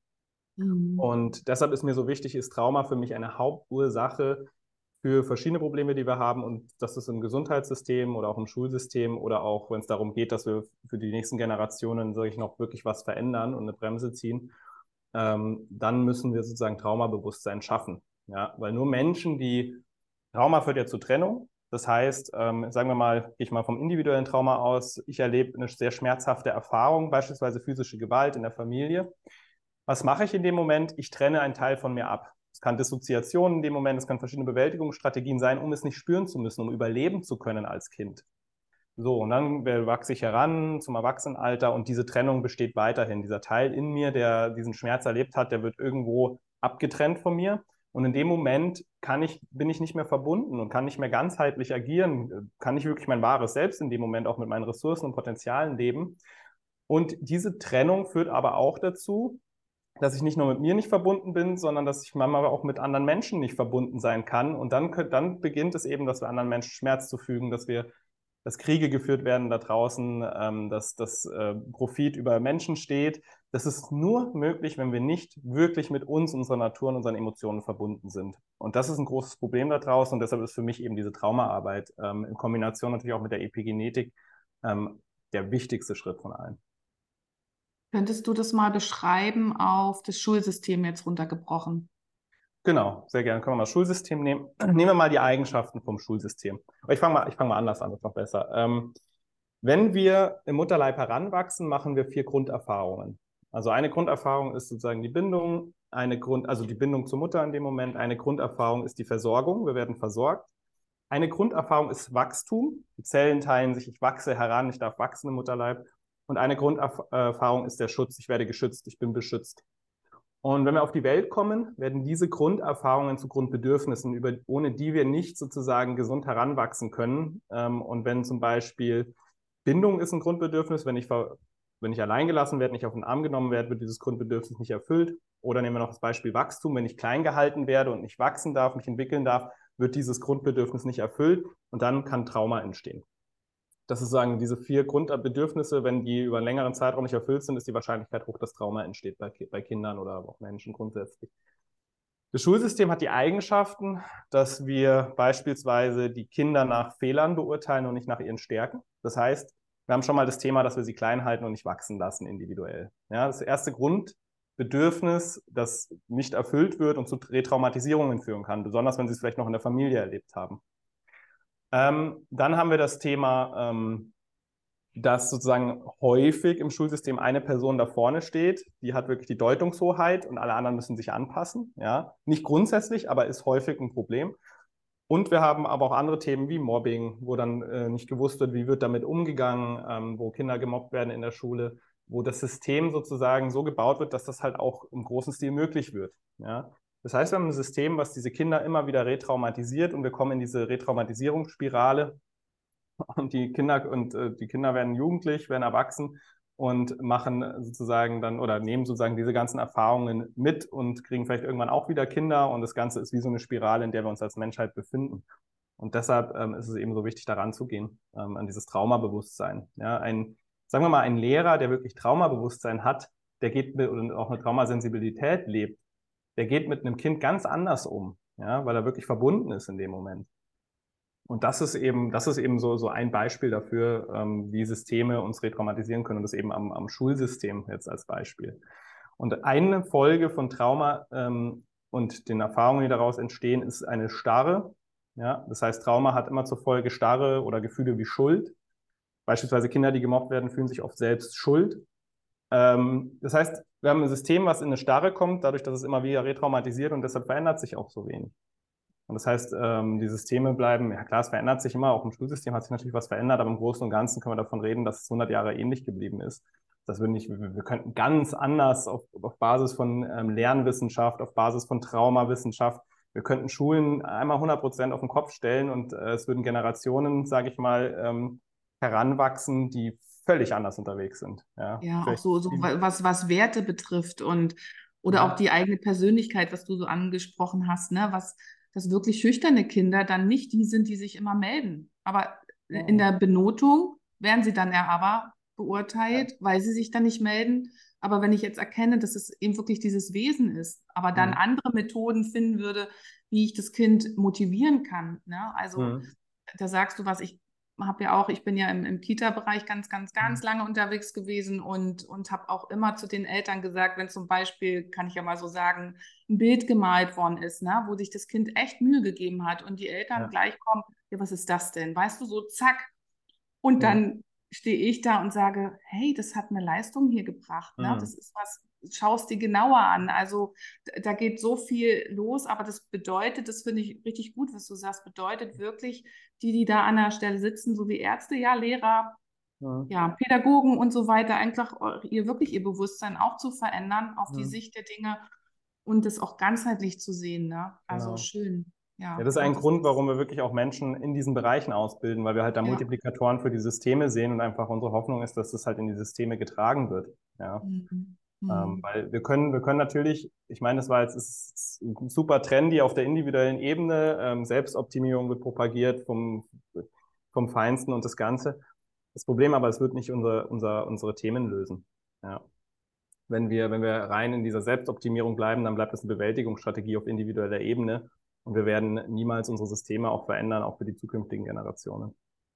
Und deshalb ist mir so wichtig, ist Trauma für mich eine Hauptursache für verschiedene Probleme, die wir haben. Und das ist im Gesundheitssystem oder auch im Schulsystem oder auch, wenn es darum geht, dass wir für die nächsten Generationen, sage ich, noch wirklich was verändern und eine Bremse ziehen, dann müssen wir sozusagen Traumabewusstsein schaffen. Ja? Weil nur Menschen, Trauma führt ja zu Trennung. Das heißt, sagen wir mal, gehe ich mal vom individuellen Trauma aus, ich erlebe eine sehr schmerzhafte Erfahrung, beispielsweise physische Gewalt in der Familie. Was mache ich in dem Moment? Ich trenne einen Teil von mir ab. Es kann Dissoziation in dem Moment, es kann verschiedene Bewältigungsstrategien sein, um es nicht spüren zu müssen, um überleben zu können als Kind. So, und dann wachse ich heran zum Erwachsenenalter und diese Trennung besteht weiterhin. Dieser Teil in mir, der diesen Schmerz erlebt hat, der wird irgendwo abgetrennt von mir. Und in dem Moment bin ich nicht mehr verbunden und kann nicht mehr ganzheitlich agieren, kann nicht wirklich mein wahres Selbst in dem Moment auch mit meinen Ressourcen und Potenzialen leben. Und diese Trennung führt aber auch dazu, dass ich nicht nur mit mir nicht verbunden bin, sondern dass ich manchmal auch mit anderen Menschen nicht verbunden sein kann. Und dann beginnt es eben, dass wir anderen Menschen Schmerz zufügen, dass Kriege geführt werden da draußen, dass Profit über Menschen steht. Das ist nur möglich, wenn wir nicht wirklich mit uns, unserer Natur und unseren Emotionen verbunden sind. Und das ist ein großes Problem da draußen. Und deshalb ist für mich eben diese Traumaarbeit in Kombination natürlich auch mit der Epigenetik der wichtigste Schritt von allen. Könntest du das mal beschreiben auf das Schulsystem jetzt runtergebrochen? Genau, sehr gerne. Können wir mal das Schulsystem nehmen. Nehmen wir mal die Eigenschaften vom Schulsystem. Ich fange mal anders an, das ist noch besser. Wenn wir im Mutterleib heranwachsen, machen wir 4 Grunderfahrungen. Also eine Grunderfahrung ist sozusagen die Bindung, also die Bindung zur Mutter in dem Moment. Eine Grunderfahrung ist die Versorgung, wir werden versorgt. Eine Grunderfahrung ist Wachstum. Die Zellen teilen sich, ich wachse heran, ich darf wachsen im Mutterleib. Und eine Grunderfahrung ist der Schutz, ich werde geschützt, ich bin beschützt. Und wenn wir auf die Welt kommen, werden diese Grunderfahrungen zu Grundbedürfnissen, ohne die wir nicht sozusagen gesund heranwachsen können. Und wenn zum Beispiel Bindung ist ein Grundbedürfnis, wenn ich allein gelassen werde, nicht auf den Arm genommen werde, wird dieses Grundbedürfnis nicht erfüllt. Oder nehmen wir noch das Beispiel Wachstum, wenn ich klein gehalten werde und nicht wachsen darf, mich entwickeln darf, wird dieses Grundbedürfnis nicht erfüllt und dann kann Trauma entstehen. Das ist sagen, diese 4 Grundbedürfnisse, wenn die über einen längeren Zeitraum nicht erfüllt sind, ist die Wahrscheinlichkeit hoch, dass Trauma entsteht bei Kindern oder auch Menschen grundsätzlich. Das Schulsystem hat die Eigenschaften, dass wir beispielsweise die Kinder nach Fehlern beurteilen und nicht nach ihren Stärken. Das heißt, wir haben schon mal das Thema, dass wir sie klein halten und nicht wachsen lassen individuell. Ja, das erste Grundbedürfnis, das nicht erfüllt wird und zu Retraumatisierungen führen kann, besonders wenn sie es vielleicht noch in der Familie erlebt haben. Dann haben wir das Thema, dass sozusagen häufig im Schulsystem eine Person da vorne steht, die hat wirklich die Deutungshoheit und alle anderen müssen sich anpassen. Ja? Nicht grundsätzlich, aber ist häufig ein Problem. Und wir haben aber auch andere Themen wie Mobbing, wo dann nicht gewusst wird, wie wird damit umgegangen, wo Kinder gemobbt werden in der Schule, wo das System sozusagen so gebaut wird, dass das halt auch im großen Stil möglich wird. Ja? Das heißt, wir haben ein System, was diese Kinder immer wieder retraumatisiert und wir kommen in diese Retraumatisierungsspirale und die Kinder werden jugendlich, werden erwachsen und machen sozusagen dann oder nehmen sozusagen diese ganzen Erfahrungen mit und kriegen vielleicht irgendwann auch wieder Kinder und das Ganze ist wie so eine Spirale, in der wir uns als Menschheit befinden. Und deshalb ist es eben so wichtig, daran zu gehen, an dieses Traumabewusstsein. Ja, sagen wir mal, ein Lehrer, der wirklich Traumabewusstsein hat, der geht mit und auch eine Traumasensibilität lebt, der geht mit einem Kind ganz anders um, ja, weil er wirklich verbunden ist in dem Moment. Und das ist eben so ein Beispiel dafür, wie Systeme uns retraumatisieren können und das eben am Schulsystem jetzt als Beispiel. Und eine Folge von Trauma und den Erfahrungen, die daraus entstehen, ist eine Starre. Ja? Das heißt, Trauma hat immer zur Folge Starre oder Gefühle wie Schuld. Beispielsweise Kinder, die gemobbt werden, fühlen sich oft selbst schuld. Das heißt, wir haben ein System, was in eine Starre kommt, dadurch, dass es immer wieder retraumatisiert und deshalb verändert sich auch so wenig. Und das heißt, die Systeme bleiben, ja klar, es verändert sich immer, auch im Schulsystem hat sich natürlich was verändert, aber im Großen und Ganzen können wir davon reden, dass es 100 Jahre ähnlich geblieben ist. Wir könnten ganz anders auf Basis von Lernwissenschaft, auf Basis von Traumawissenschaft, wir könnten Schulen einmal 100% auf den Kopf stellen und es würden Generationen, sage ich mal, heranwachsen, die völlig anders unterwegs sind. Ja, Ja, auch vielleicht. so was Werte betrifft und oder auch Ja, die eigene Persönlichkeit, was du so angesprochen hast, ne? Dass wirklich schüchterne Kinder dann nicht die sind, die sich immer melden. Aber in ja, der Benotung werden sie dann ja aber ja, beurteilt, weil sie sich dann nicht melden. Aber wenn ich jetzt erkenne, dass es eben wirklich dieses Wesen ist, aber dann mhm. andere Methoden finden würde, wie ich das Kind motivieren kann, ne? Also Mhm. da sagst du was, ich bin ja im Kita-Bereich ganz Mhm. lange unterwegs gewesen und habe auch immer zu den Eltern gesagt, wenn zum Beispiel, kann ich ja mal so sagen, ein Bild gemalt worden ist, ne, wo sich das Kind echt Mühe gegeben hat und die Eltern Ja, gleich kommen, ja, was ist das denn? Weißt du, so zack. Und mhm. dann stehe ich da und sage, hey, das hat eine Leistung hier gebracht, ne? Mhm. Das ist was, schaust dir genauer an. Also da geht so viel los, aber das bedeutet, das finde ich richtig gut, was du sagst, bedeutet wirklich, die da an der Stelle sitzen, so wie Ärzte, ja, Lehrer, Mhm. ja, Pädagogen und so weiter, einfach ihr Bewusstsein auch zu verändern auf die Mhm. Sicht der Dinge und das auch ganzheitlich zu sehen, ne? Also Genau. schön. Ja, Ja, das ist ein und das Grund, ist, warum wir wirklich auch Menschen in diesen Bereichen ausbilden, weil wir halt da ja. Multiplikatoren für die Systeme sehen und einfach unsere Hoffnung ist, dass das halt in die Systeme getragen wird. Ja. Mhm. Mhm. Weil wir können natürlich, ich meine, ist super trendy auf der individuellen Ebene, Selbstoptimierung wird propagiert vom Feinsten und das Ganze. Das Problem aber, es wird nicht unsere Themen lösen. Ja. Wenn wir rein in dieser Selbstoptimierung bleiben, dann bleibt es eine Bewältigungsstrategie auf individueller Ebene und wir werden niemals unsere Systeme auch verändern, auch für die zukünftigen Generationen.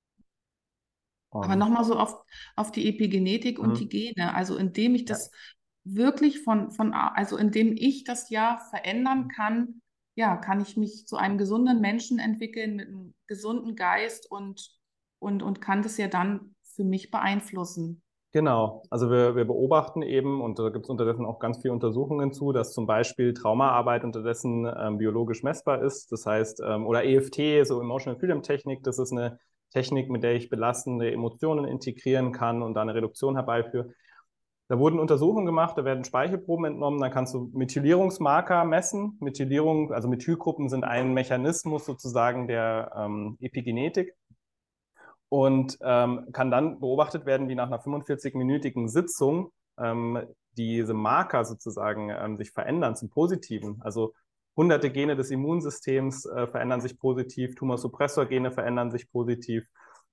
Aber Und, nochmal so auf die Epigenetik und die hm, Gene. Also indem ich ja, das wirklich also indem ich das ja verändern kann, ja, kann ich mich zu einem gesunden Menschen entwickeln mit einem gesunden Geist und kann das ja dann für mich beeinflussen. genau. Also wir beobachten eben, und da gibt es unterdessen auch ganz viele Untersuchungen zu, dass zum Beispiel Traumaarbeit unterdessen biologisch messbar ist. Das heißt, oder EFT, so Emotional Freedom Technik, das ist eine Technik, mit der ich belastende Emotionen integrieren kann und da eine Reduktion herbeiführe. Da wurden Untersuchungen gemacht, da werden Speichelproben entnommen, dann kannst du Methylierungsmarker messen. Methylierung, also Methylgruppen sind ein Mechanismus sozusagen der Epigenetik und kann dann beobachtet werden, wie nach einer 45-minütigen Sitzung diese Marker sozusagen sich verändern zum Positiven. Also hunderte Gene des Immunsystems verändern sich positiv, Tumorsuppressorgene verändern sich positiv,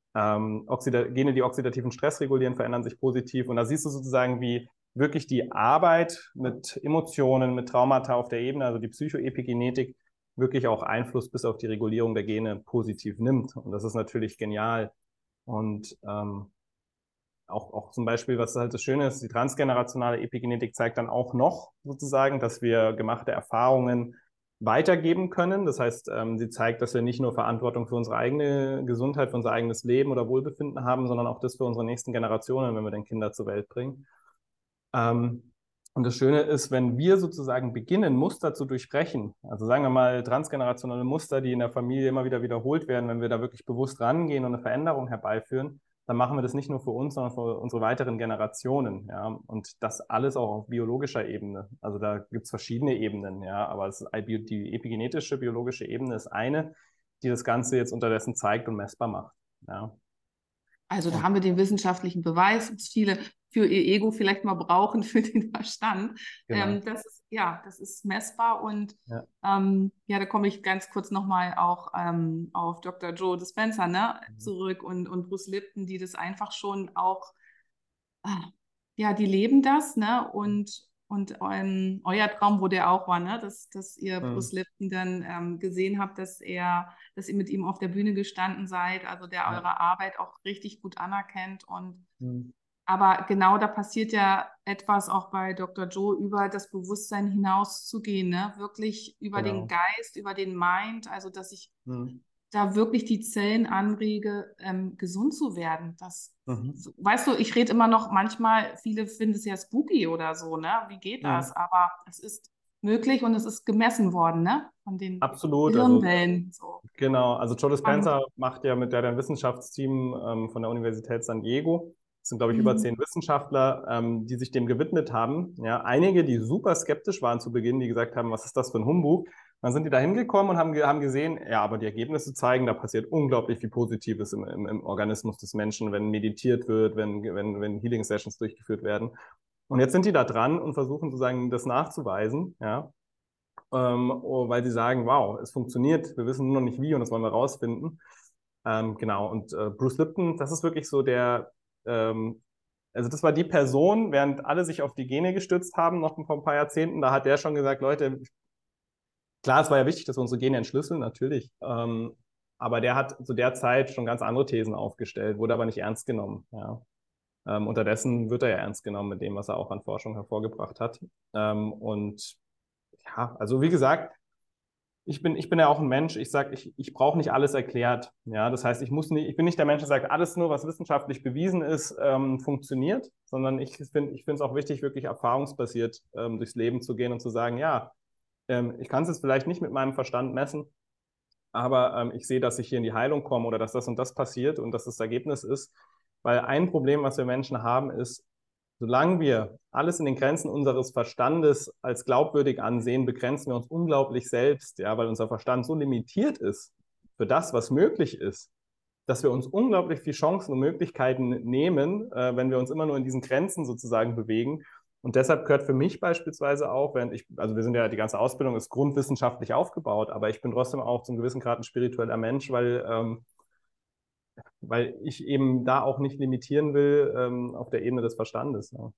Gene, die oxidativen Stress regulieren, verändern sich positiv. Und da siehst du sozusagen, wie wirklich die Arbeit mit Emotionen, mit Traumata auf der Ebene, also die Psychoepigenetik, wirklich auch Einfluss bis auf die Regulierung der Gene positiv nimmt. Und das ist natürlich genial. Und auch zum Beispiel, was halt das Schöne ist, die transgenerationale Epigenetik zeigt dann auch noch sozusagen, dass wir gemachte Erfahrungen weitergeben können. Das heißt, sie zeigt, dass wir nicht nur Verantwortung für unsere eigene Gesundheit, für unser eigenes Leben oder Wohlbefinden haben, sondern auch das für unsere nächsten Generationen, wenn wir dann Kinder zur Welt bringen. Und das Schöne ist, wenn wir sozusagen beginnen, Muster zu durchbrechen, also sagen wir mal transgenerationale Muster, die in der Familie immer wieder wiederholt werden, wenn wir da wirklich bewusst rangehen und eine Veränderung herbeiführen, dann machen wir das nicht nur für uns, sondern für unsere weiteren Generationen. Ja? Und das alles auch auf biologischer Ebene. Also da gibt es verschiedene Ebenen, ja, aber die epigenetische, biologische Ebene ist eine, die das Ganze jetzt unterdessen zeigt und messbar macht. Ja? Also da haben wir den wissenschaftlichen Beweis, was viele für ihr Ego vielleicht mal brauchen, für den Verstand. Genau. Das ist messbar und Ja. da komme ich ganz kurz nochmal auch auf Dr. Joe Dispenza, ne, zurück und Bruce Lipton, die das einfach schon auch, die leben das, ne, und euer Traum, wo der auch war, ne, dass ihr Bruce Lipton dann gesehen habt, dass ihr mit ihm auf der Bühne gestanden seid, also der eure Arbeit auch richtig gut anerkennt und aber genau da passiert ja etwas auch bei Dr. Joe, über das Bewusstsein hinauszugehen, ne? Wirklich über den Genau. Geist, über den Mind, also dass ich da wirklich die Zellen anrege, gesund zu werden. Weißt du, ich rede immer noch, manchmal, viele finden es ja spooky oder so, ne? Wie geht das? Aber es ist möglich und es ist gemessen worden, ne? Von den Absolut, also Hirnwellen. So. genau. Also Joe Und, Dispenza macht ja mit der Wissenschaftsteam von der Universität San Diego. Es sind, glaube ich, über 10 Wissenschaftler, die sich dem gewidmet haben. Ja, einige, die super skeptisch waren zu Beginn, die gesagt haben, was ist das für ein Humbug? Dann sind die da hingekommen und haben gesehen, ja, aber die Ergebnisse zeigen, da passiert unglaublich viel Positives im Organismus des Menschen, wenn meditiert wird, wenn Healing Sessions durchgeführt werden. Und jetzt sind die da dran und versuchen sozusagen das nachzuweisen, ja, weil sie sagen, wow, es funktioniert, wir wissen nur noch nicht wie und das wollen wir rausfinden. Genau, und Bruce Lipton, das ist wirklich so also das war die Person, während alle sich auf die Gene gestützt haben, noch vor ein paar Jahrzehnten, da hat der schon gesagt, Leute, klar, es war ja wichtig, dass wir unsere Gene entschlüsseln, natürlich, aber der hat zu der Zeit schon ganz andere Thesen aufgestellt, wurde aber nicht ernst genommen. Ja. Unterdessen wird er ja ernst genommen mit dem, was er auch an Forschung hervorgebracht hat. Und ja, also wie gesagt, ich bin ja auch ein Mensch, ich brauche nicht alles erklärt. Ja, das heißt, ich bin nicht der Mensch, der sagt, alles nur, was wissenschaftlich bewiesen ist, funktioniert, sondern ich finde es auch wichtig, wirklich erfahrungsbasiert durchs Leben zu gehen und zu sagen, ja, ich kann es jetzt vielleicht nicht mit meinem Verstand messen, aber ich sehe, dass ich hier in die Heilung komme oder dass das und das passiert und dass das Ergebnis ist. Weil ein Problem, was wir Menschen haben, ist, solange wir alles in den Grenzen unseres Verstandes als glaubwürdig ansehen, begrenzen wir uns unglaublich selbst, ja, weil unser Verstand so limitiert ist für das, was möglich ist, dass wir uns unglaublich viele Chancen und Möglichkeiten nehmen, wenn wir uns immer nur in diesen Grenzen sozusagen bewegen. Und deshalb gehört für mich beispielsweise auch, also wir sind ja, die ganze Ausbildung ist grundwissenschaftlich aufgebaut, aber ich bin trotzdem auch zum gewissen Grad ein spiritueller Mensch, weil ich eben da auch nicht limitieren will auf der Ebene des Verstandes. Ja.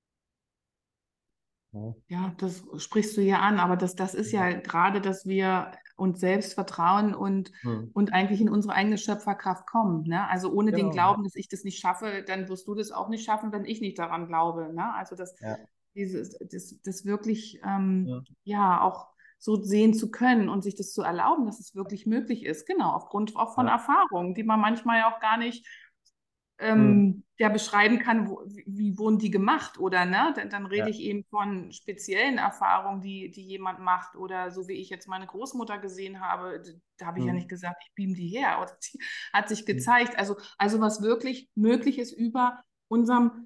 Ja, das sprichst du ja an, aber das ist ja gerade, dass wir uns selbst vertrauen und eigentlich in unsere eigene Schöpferkraft kommen. Ne? Also ohne den Genau. Glauben, dass ich das nicht schaffe, dann wirst du das auch nicht schaffen, wenn ich nicht daran glaube. Ne? Also Ja. das wirklich Ja. auch so sehen zu können und sich das zu erlauben, dass es wirklich möglich ist. Genau, aufgrund auch von Ja. Erfahrungen, die man manchmal ja auch gar nicht Hm. beschreiben kann, wie wurden die gemacht oder ne? Dann rede Ja. ich eben von speziellen Erfahrungen, die jemand macht oder so wie ich jetzt meine Großmutter gesehen habe, da habe ich ja Hm. nicht gesagt, ich beam die her oder die hat sich Hm. gezeigt. Also was wirklich möglich ist über unserem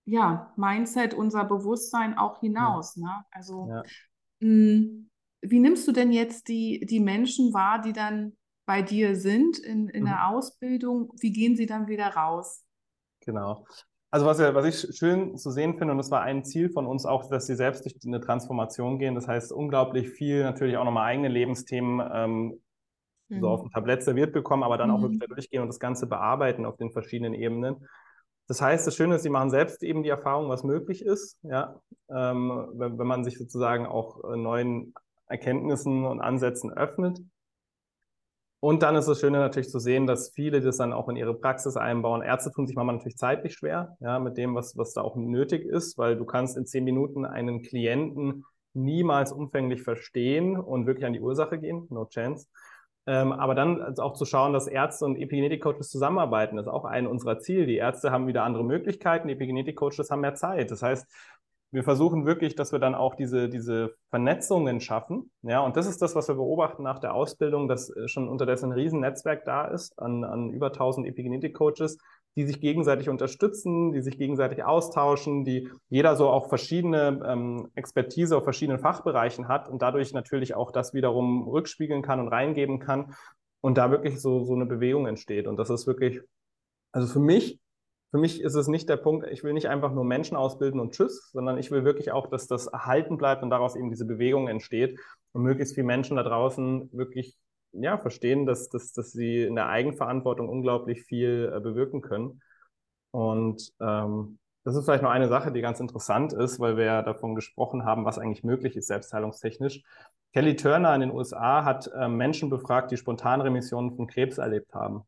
ja, Mindset, unser Bewusstsein auch Ja, hinaus, ne? Also, ja, mh, wie nimmst du denn jetzt die Menschen wahr, die dann bei dir sind in der mhm, Ausbildung? Wie gehen sie dann wieder raus? genau. Also was ich schön zu sehen finde, und das war ein Ziel von uns auch, dass sie selbst durch eine Transformation gehen. Das heißt, unglaublich viel natürlich auch nochmal eigene Lebensthemen so auf Schön. dem Tablett serviert bekommen, aber dann auch wirklich da Mhm. durchgehen und das Ganze bearbeiten auf den verschiedenen Ebenen. Das heißt, das Schöne ist, sie machen selbst eben die Erfahrung, was möglich ist, ja, wenn man sich sozusagen auch neuen Erkenntnissen und Ansätzen öffnet. Und dann ist das Schöne natürlich zu sehen, dass viele das dann auch in ihre Praxis einbauen. Ärzte tun sich manchmal natürlich zeitlich schwer, ja, mit dem, was da auch nötig ist, weil du kannst in 10 Minuten einen Klienten niemals umfänglich verstehen und wirklich an die Ursache gehen, no chance. Aber dann also auch zu schauen, dass Ärzte und Epigenetik-Coaches zusammenarbeiten, ist auch ein unserer Ziele. Die Ärzte haben wieder andere Möglichkeiten, die Epigenetik-Coaches haben mehr Zeit. Das heißt, wir versuchen wirklich, dass wir dann auch diese Vernetzungen schaffen. Ja, und das ist das, was wir beobachten nach der Ausbildung, dass schon unterdessen ein Riesennetzwerk da ist an über 1000 Epigenetik-Coaches, die sich gegenseitig unterstützen, die sich gegenseitig austauschen, die jeder so auch verschiedene Expertise auf verschiedenen Fachbereichen hat und dadurch natürlich auch das wiederum rückspiegeln kann und reingeben kann und da wirklich so eine Bewegung entsteht. Und das ist wirklich, also für mich ist es nicht der Punkt, ich will nicht einfach nur Menschen ausbilden und tschüss, sondern ich will wirklich auch, dass das erhalten bleibt und daraus eben diese Bewegung entsteht und möglichst viele Menschen da draußen wirklich ja, verstehen, dass sie in der Eigenverantwortung unglaublich viel bewirken können. Und das ist vielleicht noch eine Sache, die ganz interessant ist, weil wir ja davon gesprochen haben, was eigentlich möglich ist, selbstheilungstechnisch. Kelly Turner in den USA hat Menschen befragt, die Spontanremissionen von Krebs erlebt haben.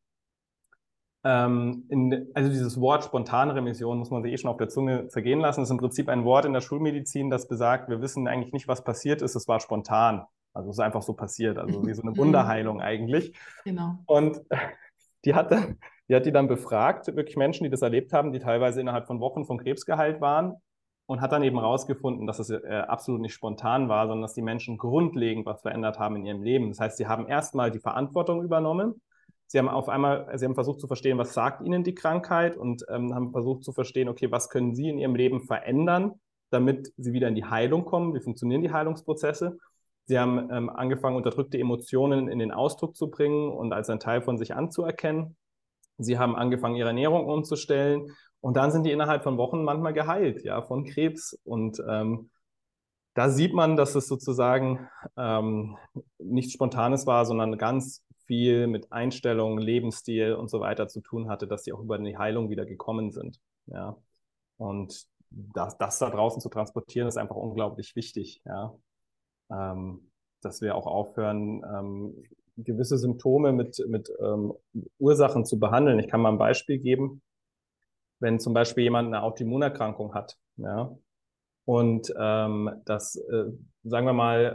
Also dieses Wort Spontanremission muss man sich eh schon auf der Zunge zergehen lassen. Das ist im Prinzip ein Wort in der Schulmedizin, das besagt, wir wissen eigentlich nicht, was passiert ist, es war spontan. Also es ist einfach so passiert, also wie so eine Mhm. Wunderheilung eigentlich. Genau. Und die hat dann, die hat die dann befragt, wirklich Menschen, die das erlebt haben, die teilweise innerhalb von Wochen von Krebs geheilt waren und hat dann eben herausgefunden, dass es absolut nicht spontan war, sondern dass die Menschen grundlegend was verändert haben in ihrem Leben. Das heißt, sie haben erstmal die Verantwortung übernommen. Sie haben versucht zu verstehen, was sagt ihnen die Krankheit und haben versucht zu verstehen, okay, was können sie in ihrem Leben verändern, damit sie wieder in die Heilung kommen? Wie funktionieren die Heilungsprozesse? Sie haben angefangen, unterdrückte Emotionen in den Ausdruck zu bringen und als ein Teil von sich anzuerkennen. Sie haben angefangen, ihre Ernährung umzustellen und dann sind die innerhalb von Wochen manchmal geheilt, ja, von Krebs. Und da sieht man, dass es sozusagen nichts Spontanes war, sondern ganz viel mit Einstellung, Lebensstil und so weiter zu tun hatte, dass sie auch über die Heilung wieder gekommen sind. Ja. Und das da draußen zu transportieren, ist einfach unglaublich wichtig. Ja. Dass wir auch aufhören, gewisse Symptome mit Ursachen zu behandeln. Ich kann mal ein Beispiel geben. Wenn zum Beispiel jemand eine Autoimmunerkrankung hat, ja, und sagen wir mal,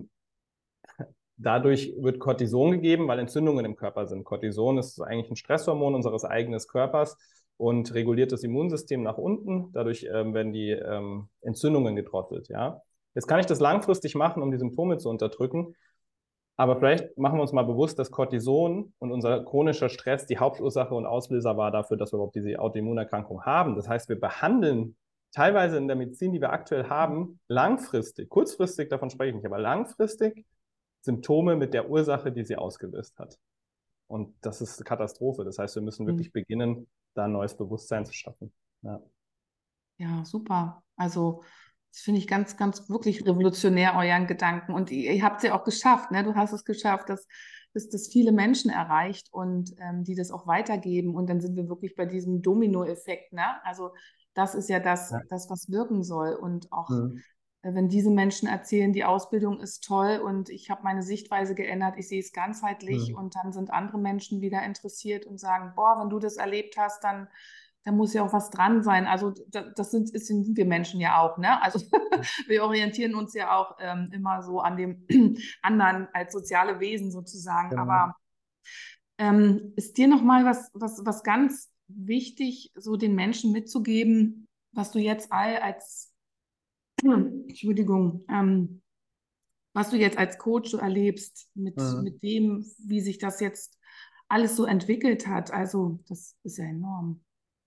dadurch wird Cortison gegeben, weil Entzündungen im Körper sind. Cortison ist eigentlich ein Stresshormon unseres eigenen Körpers und reguliert das Immunsystem nach unten. Dadurch werden die Entzündungen gedrosselt. Ja? Jetzt kann ich das langfristig machen, um die Symptome zu unterdrücken. Aber vielleicht machen wir uns mal bewusst, dass Cortison und unser chronischer Stress die Hauptursache und Auslöser war dafür, dass wir überhaupt diese Autoimmunerkrankung haben. Das heißt, wir behandeln teilweise in der Medizin, die wir aktuell haben, langfristig, kurzfristig, davon spreche ich nicht, aber langfristig Symptome mit der Ursache, die sie ausgelöst hat. Und das ist eine Katastrophe. Das heißt, wir müssen Mhm. wirklich beginnen, da ein neues Bewusstsein zu schaffen. Ja. Ja, super. Also, das finde ich ganz, ganz wirklich revolutionär, euren Gedanken. Und ihr habt es ja auch geschafft, ne? Du hast es geschafft, dass das viele Menschen erreicht und die das auch weitergeben. Und dann sind wir wirklich bei diesem Dominoeffekt, ne? Also, das ist ja Ja. das, was wirken soll. Und auch Mhm. wenn diese Menschen erzählen, die Ausbildung ist toll und ich habe meine Sichtweise geändert, ich sehe es ganzheitlich Mhm. und dann sind andere Menschen wieder interessiert und sagen, boah, wenn du das erlebt hast, dann muss ja auch was dran sein. Also sind wir Menschen ja auch, ne? Also wir orientieren uns ja auch immer so an dem anderen als soziale Wesen sozusagen. Genau. Aber ist dir noch mal was ganz wichtig, so den Menschen mitzugeben, was du jetzt all als Entschuldigung, was du jetzt als Coach so erlebst Mhm. mit dem, wie sich das jetzt alles so entwickelt hat. Also, das ist ja enorm.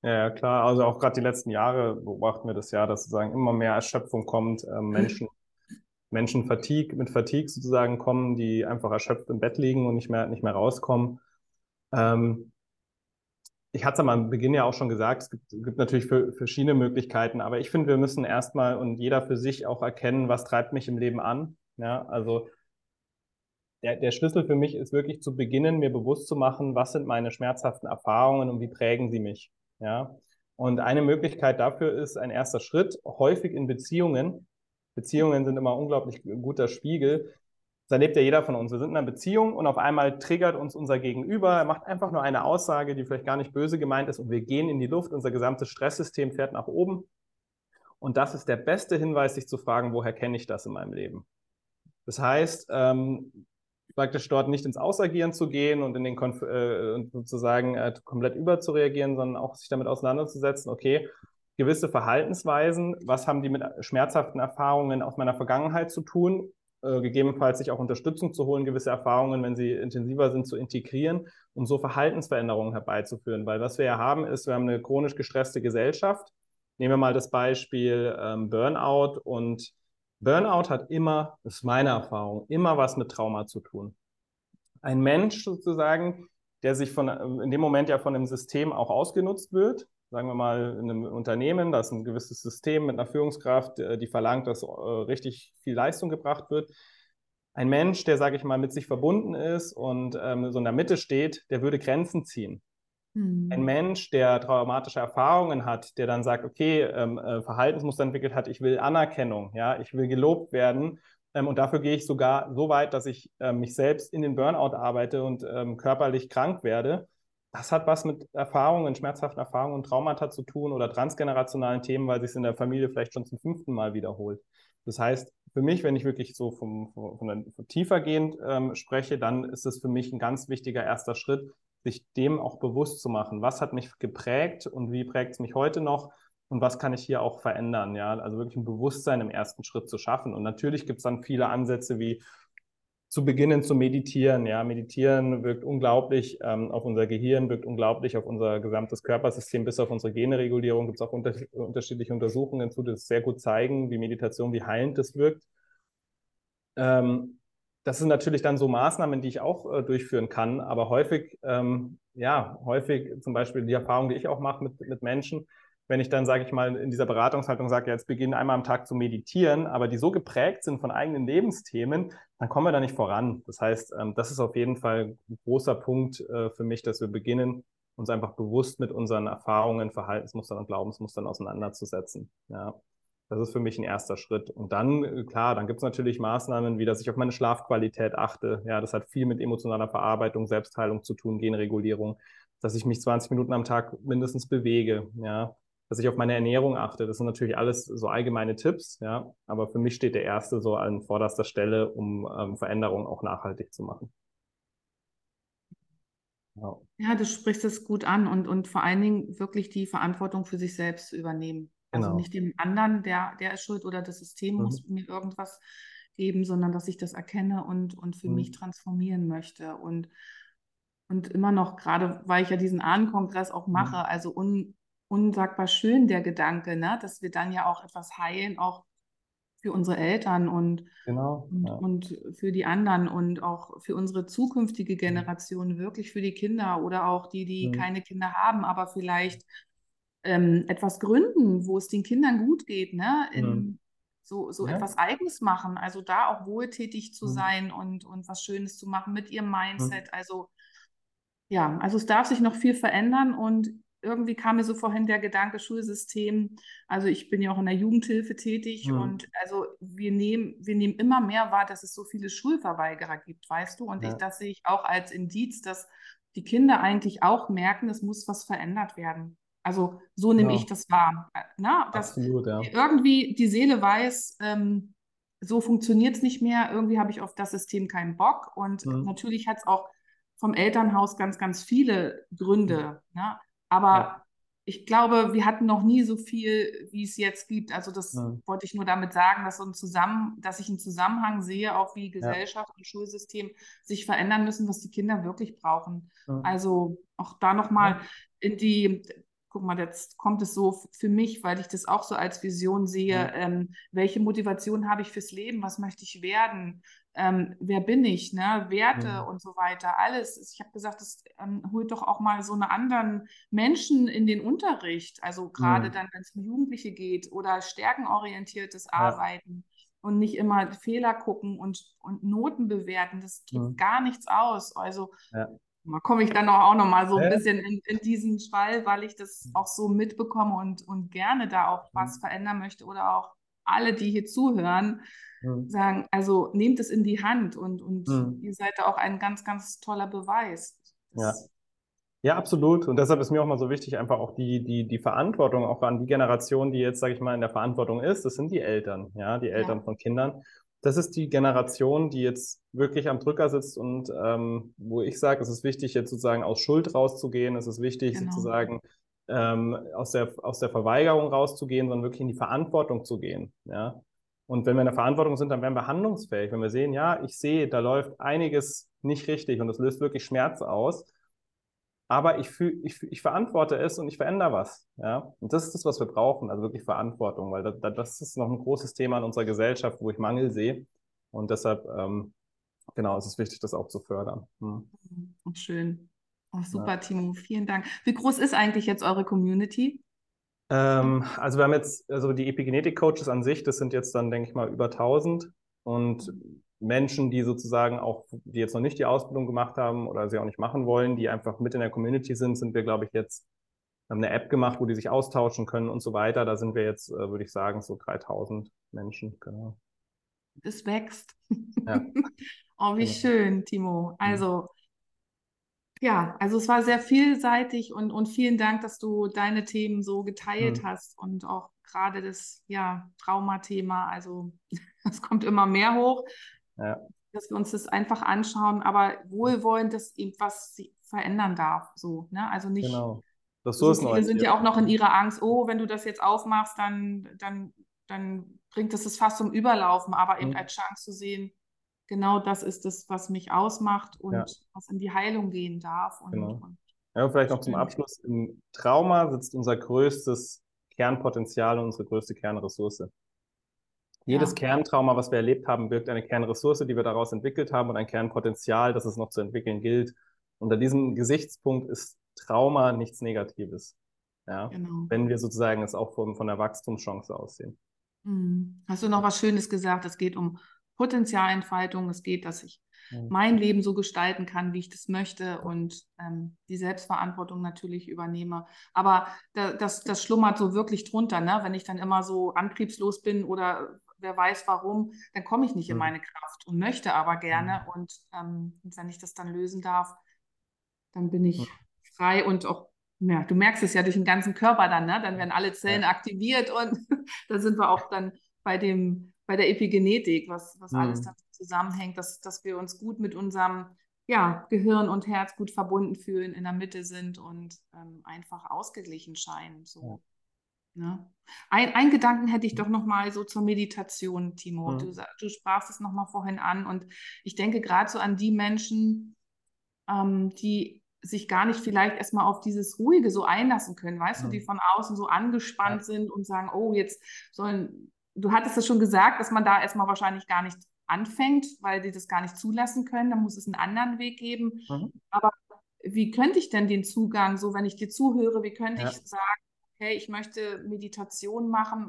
Ja, ja, klar. Also auch gerade die letzten Jahre beobachten wir das ja, dass sozusagen immer mehr Erschöpfung kommt, Menschen mit Fatigue sozusagen kommen, die einfach erschöpft im Bett liegen und nicht mehr rauskommen. Ähm, Ich hatte es am Beginn ja auch schon gesagt, es gibt natürlich verschiedene Möglichkeiten, aber ich finde, wir müssen erstmal und jeder für sich auch erkennen, was treibt mich im Leben an. Ja, also der Schlüssel für mich ist wirklich zu beginnen, mir bewusst zu machen, was sind meine schmerzhaften Erfahrungen und wie prägen sie mich. Ja, und eine Möglichkeit dafür ist ein erster Schritt, häufig in Beziehungen. Beziehungen sind immer ein unglaublich guter Spiegel. Das erlebt ja jeder von uns. Wir sind in einer Beziehung und auf einmal triggert uns unser Gegenüber. Er macht einfach nur eine Aussage, die vielleicht gar nicht böse gemeint ist und wir gehen in die Luft. Unser gesamtes Stresssystem fährt nach oben. Und das ist der beste Hinweis, sich zu fragen, woher kenne ich das in meinem Leben? Das heißt, praktisch dort nicht ins Ausagieren zu gehen und und sozusagen komplett überzureagieren, sondern auch sich damit auseinanderzusetzen, okay, gewisse Verhaltensweisen, was haben die mit schmerzhaften Erfahrungen aus meiner Vergangenheit zu tun, gegebenenfalls sich auch Unterstützung zu holen, gewisse Erfahrungen, wenn sie intensiver sind, zu integrieren, um so Verhaltensveränderungen herbeizuführen. Weil was wir ja haben, ist, wir haben eine chronisch gestresste Gesellschaft. Nehmen wir mal das Beispiel Burnout und Burnout hat immer, das ist meine Erfahrung, immer was mit Trauma zu tun. Ein Mensch sozusagen, der sich in dem Moment ja von einem System auch ausgenutzt wird, sagen wir mal in einem Unternehmen, da ist ein gewisses System mit einer Führungskraft, die verlangt, dass richtig viel Leistung gebracht wird. Ein Mensch, der, sage ich mal, mit sich verbunden ist und so in der Mitte steht, der würde Grenzen ziehen. Ein Hm. Mensch, der traumatische Erfahrungen hat, der dann sagt, okay, Verhaltensmuster entwickelt hat, ich will Anerkennung, ja, ich will gelobt werden, und dafür gehe ich sogar so weit, dass ich mich selbst in den Burnout arbeite und körperlich krank werde. Das hat was mit Erfahrungen, schmerzhaften Erfahrungen und Traumata zu tun oder transgenerationalen Themen, weil sich es in der Familie vielleicht schon zum 5. Mal wiederholt. Das heißt, für mich, wenn ich wirklich so von tiefergehend spreche, dann ist es für mich ein ganz wichtiger erster Schritt, sich dem auch bewusst zu machen. Was hat mich geprägt und wie prägt es mich heute noch? Und was kann ich hier auch verändern? Ja, also wirklich ein Bewusstsein im ersten Schritt zu schaffen. Und natürlich gibt es dann viele Ansätze wie zu beginnen zu meditieren. Ja, meditieren wirkt unglaublich auf unser Gehirn, wirkt unglaublich auf unser gesamtes Körpersystem, bis auf unsere Generegulierung gibt es auch unterschiedliche Untersuchungen zu, die das sehr gut zeigen, wie Meditation, wie heilend das wirkt. Das sind natürlich dann so Maßnahmen, die ich auch durchführen kann, aber häufig, ja, häufig zum Beispiel die Erfahrung, die ich auch mache mit Menschen, wenn ich dann, sage ich mal, in dieser Beratungshaltung sage, ja, jetzt beginnen einmal am Tag zu meditieren, aber die so geprägt sind von eigenen Lebensthemen, dann kommen wir da nicht voran. Das heißt, das ist auf jeden Fall ein großer Punkt für mich, dass wir beginnen, uns einfach bewusst mit unseren Erfahrungen, Verhaltensmustern und Glaubensmustern auseinanderzusetzen. Ja. Das ist für mich ein erster Schritt. Und dann, klar, dann gibt es natürlich Maßnahmen, wie dass ich auf meine Schlafqualität achte. Ja, das hat viel mit emotionaler Verarbeitung, Selbstheilung zu tun, Genregulierung, dass ich mich 20 Minuten am Tag mindestens bewege. Ja, dass ich auf meine Ernährung achte. Das sind natürlich alles so allgemeine Tipps. Ja, aber für mich steht der erste so an vorderster Stelle, um Veränderungen auch nachhaltig zu machen. Ja, Ja, du sprichst es gut an und vor allen Dingen wirklich die Verantwortung für sich selbst zu übernehmen. Also genau. nicht dem anderen, der ist schuld oder das System Mhm. muss mir irgendwas geben, sondern dass ich das erkenne und für mich Mhm. transformieren möchte. Und immer noch, gerade weil ich ja diesen Ahnenkongress auch Mhm. mache, also unsagbar schön der Gedanke, ne, dass wir dann ja auch etwas heilen, auch für unsere Eltern Genau. Ja. und für die anderen und auch für unsere zukünftige Mhm. Generation, wirklich für die Kinder oder auch die, die Mhm. keine Kinder haben, aber vielleicht etwas gründen, wo es den Kindern gut geht, ne? Mhm. So Ja. etwas Eigenes machen, also da auch wohltätig zu Mhm. sein und was Schönes zu machen mit ihrem Mhm. Mindset. Also ja, also es darf sich noch viel verändern und irgendwie kam mir so vorhin der Gedanke Schulsystem. Also ich bin ja auch in der Jugendhilfe tätig Mhm. und also wir nehmen immer mehr wahr, dass es so viele Schulverweigerer gibt, weißt du? Und Ja. das sehe ich auch als Indiz, dass die Kinder eigentlich auch merken, es muss was verändert werden. Also so nehme ich Genau. das wahr. Na, dass Absolut, ja. irgendwie die Seele weiß, so funktioniert es nicht mehr. Irgendwie habe ich auf das System keinen Bock. Und Mhm. natürlich hat es auch vom Elternhaus ganz, ganz viele Gründe. Ne? Aber Ja. ich glaube, wir hatten noch nie so viel, wie es jetzt gibt. Also das Mhm. wollte ich nur damit sagen, dass ich einen Zusammenhang sehe, auch wie Ja. Gesellschaft und Schulsystem sich verändern müssen, was die Kinder wirklich brauchen. Mhm. Also auch da Ja. nochmal in die guck mal, jetzt kommt es so für mich, weil ich das auch so als Vision sehe, welche Motivation habe ich fürs Leben, was möchte ich werden, wer bin ich, ne? Werte und so weiter, alles. Ich habe gesagt, das holt doch auch mal so einen anderen Menschen in den Unterricht, also gerade dann, wenn es um Jugendliche geht oder stärkenorientiertes Ja. Arbeiten und nicht immer Fehler gucken und Noten bewerten, das drückt gar nichts aus. Also Ja. da komme ich dann auch noch mal so ein Ja. bisschen in diesen Schwall, weil ich das auch so mitbekomme und gerne da auch was verändern möchte oder auch alle, die hier zuhören, sagen, also nehmt es in die Hand und ihr seid da auch ein ganz, ganz toller Beweis. Ja. Ja, absolut. Und deshalb ist mir auch mal so wichtig, einfach auch die Verantwortung auch an die Generation, die jetzt, sage ich mal, in der Verantwortung ist. Das sind die Eltern, ja, die Eltern von Kindern. Das ist die Generation, die jetzt wirklich am Drücker sitzt und wo ich sage, es ist wichtig, jetzt sozusagen aus Schuld rauszugehen. Es ist wichtig, Genau. sozusagen aus der Verweigerung rauszugehen, sondern wirklich in die Verantwortung zu gehen, ja. Und wenn wir in der Verantwortung sind, dann werden wir handlungsfähig. Wenn wir sehen, ja, ich sehe, da läuft einiges nicht richtig und das löst wirklich Schmerz aus, aber ich verantworte es und ich verändere was. Ja? Und das ist das, was wir brauchen, also wirklich Verantwortung, weil das ist noch ein großes Thema in unserer Gesellschaft, wo ich Mangel sehe. Und deshalb, genau, es ist wichtig, das auch zu fördern. Schön. Oh, Ja. super, Timo. Vielen Dank. Wie groß ist eigentlich jetzt eure Community? Also wir haben jetzt, also die Epigenetik-Coaches an sich, das sind jetzt dann, denke ich mal, über 1000 und Menschen, die sozusagen auch, die jetzt noch nicht die Ausbildung gemacht haben oder sie auch nicht machen wollen, die einfach mit in der Community sind wir, glaube ich, jetzt, haben eine App gemacht, wo die sich austauschen können und so weiter. Da sind wir jetzt, würde ich sagen, so 3000 Menschen, genau. Es wächst. Ja, Oh, wie genau. schön, Timo. Mhm. Also, ja, also es war sehr vielseitig und vielen Dank, dass du deine Themen so geteilt Mhm. hast und auch gerade das, ja, Traumathema. Also, es kommt immer mehr hoch, Ja, dass wir uns das einfach anschauen, aber wohlwollend, dass eben was sie verändern darf. So, ne? Also nicht, genau. so viele sind Ressourcenorientiert. ja auch noch in ihrer Angst, oh, wenn du das jetzt aufmachst, dann bringt das fast zum Überlaufen, aber eben Mhm. als Chance zu sehen, genau das ist es, was mich ausmacht Ja, und was in die Heilung gehen darf. genau. Und Ja, und vielleicht noch zum schön. Abschluss. Im Trauma sitzt unser größtes Kernpotenzial und unsere größte Kernressource. Jedes Ja, Kerntrauma, was wir erlebt haben, birgt eine Kernressource, die wir daraus entwickelt haben und ein Kernpotenzial, das es noch zu entwickeln gilt. Unter diesem Gesichtspunkt ist Trauma nichts Negatives. Ja, genau. wenn wir sozusagen es auch von der Wachstumschance aussehen. Hast du noch was Schönes gesagt? Es geht um Potenzialentfaltung. Es geht, dass ich Ja. mein Leben so gestalten kann, wie ich das möchte und die Selbstverantwortung natürlich übernehme. Aber das schlummert so wirklich drunter, ne? Wenn ich dann immer so antriebslos bin oder wer weiß warum, dann komme ich nicht in Mhm. meine Kraft und möchte aber gerne. Und wenn ich das dann lösen darf, dann bin ich frei und auch, ja, du merkst es ja durch den ganzen Körper dann, ne? Dann werden alle Zellen Ja. aktiviert und da sind wir auch dann bei der Epigenetik, was alles Mhm. dann zusammenhängt, dass wir uns gut mit unserem ja, Gehirn und Herz gut verbunden fühlen, in der Mitte sind und einfach ausgeglichen scheinen. Ja. So, ne? Ein Gedanken hätte ich doch noch mal so zur Meditation, Timo. Mhm. Du sprachst es noch mal vorhin an und ich denke gerade so an die Menschen, die sich gar nicht vielleicht erstmal auf dieses Ruhige so einlassen können, weißt du, die Mhm. von außen so angespannt Ja. sind und sagen, oh, jetzt du hattest es schon gesagt, dass man da erstmal wahrscheinlich gar nicht anfängt, weil die das gar nicht zulassen können, dann muss es einen anderen Weg geben. Mhm. Aber wie könnte ich denn den Zugang, so wenn ich dir zuhöre, wie könnte Ja. ich sagen, okay, ich möchte Meditation machen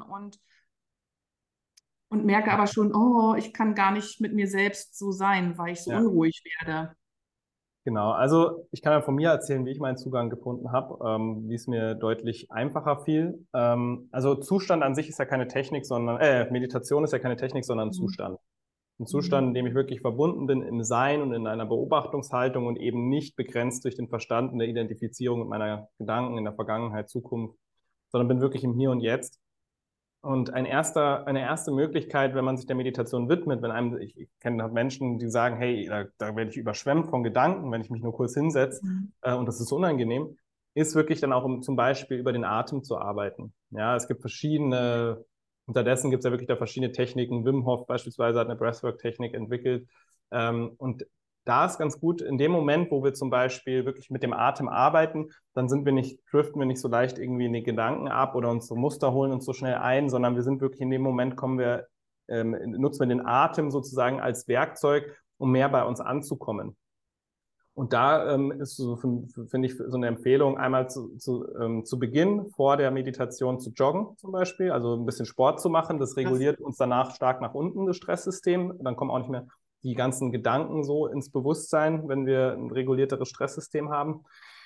und merke aber schon, oh, ich kann gar nicht mit mir selbst so sein, weil ich so Ja. unruhig werde. Genau, also ich kann ja von mir erzählen, wie ich meinen Zugang gefunden habe, wie es mir deutlich einfacher fiel. Also Zustand an sich ist ja keine Technik, sondern Meditation ist ja keine Technik, sondern ein Mhm. Zustand. Ein Zustand, Mhm. in dem ich wirklich verbunden bin im Sein und in einer Beobachtungshaltung und eben nicht begrenzt durch den Verstand und der Identifizierung mit meiner Gedanken in der Vergangenheit, Zukunft, sondern bin wirklich im Hier und Jetzt. Und eine erste Möglichkeit, wenn man sich der Meditation widmet, ich kenne Menschen, die sagen, hey, da werde ich überschwemmt von Gedanken, wenn ich mich nur kurz hinsetze, Mhm. und das ist unangenehm, ist wirklich dann auch, um zum Beispiel über den Atem zu arbeiten. Ja, es gibt unterdessen gibt es ja wirklich da verschiedene Techniken. Wim Hof beispielsweise hat eine Breathwork-Technik entwickelt. Und da ist ganz gut, in dem Moment, wo wir zum Beispiel wirklich mit dem Atem arbeiten, dann driften wir nicht so leicht irgendwie in die Gedanken ab oder unsere Muster holen uns so schnell ein, sondern wir sind wirklich in dem Moment, nutzen wir den Atem sozusagen als Werkzeug, um mehr bei uns anzukommen. Und da ist so, finde ich, so eine Empfehlung, einmal zu Beginn vor der Meditation zu joggen zum Beispiel, also ein bisschen Sport zu machen. Das reguliert uns danach stark nach unten, das Stresssystem. Dann kommen auch nicht mehr die ganzen Gedanken so ins Bewusstsein, wenn wir ein regulierteres Stresssystem haben.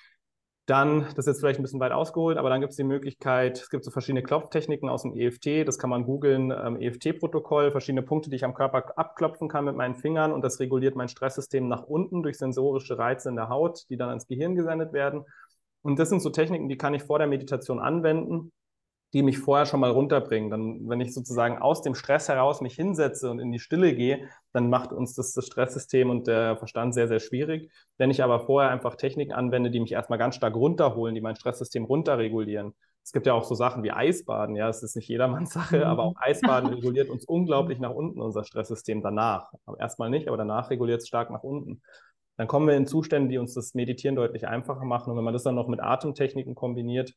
Dann, das ist jetzt vielleicht ein bisschen weit ausgeholt, aber dann gibt es die Möglichkeit, es gibt so verschiedene Klopftechniken aus dem EFT, das kann man googeln, EFT-Protokoll, verschiedene Punkte, die ich am Körper abklopfen kann mit meinen Fingern und das reguliert mein Stresssystem nach unten durch sensorische Reize in der Haut, die dann ans Gehirn gesendet werden. Und das sind so Techniken, die kann ich vor der Meditation anwenden, die mich vorher schon mal runterbringen. Dann, wenn ich sozusagen aus dem Stress heraus mich hinsetze und in die Stille gehe, dann macht uns das Stresssystem und der Verstand sehr, sehr schwierig. Wenn ich aber vorher einfach Techniken anwende, die mich erstmal ganz stark runterholen, die mein Stresssystem runterregulieren. Es gibt ja auch so Sachen wie Eisbaden, ja, das ist nicht jedermanns Sache, aber auch Eisbaden reguliert uns unglaublich nach unten, unser Stresssystem danach. Aber erstmal nicht, aber danach reguliert es stark nach unten. Dann kommen wir in Zustände, die uns das Meditieren deutlich einfacher machen. Und wenn man das dann noch mit Atemtechniken kombiniert,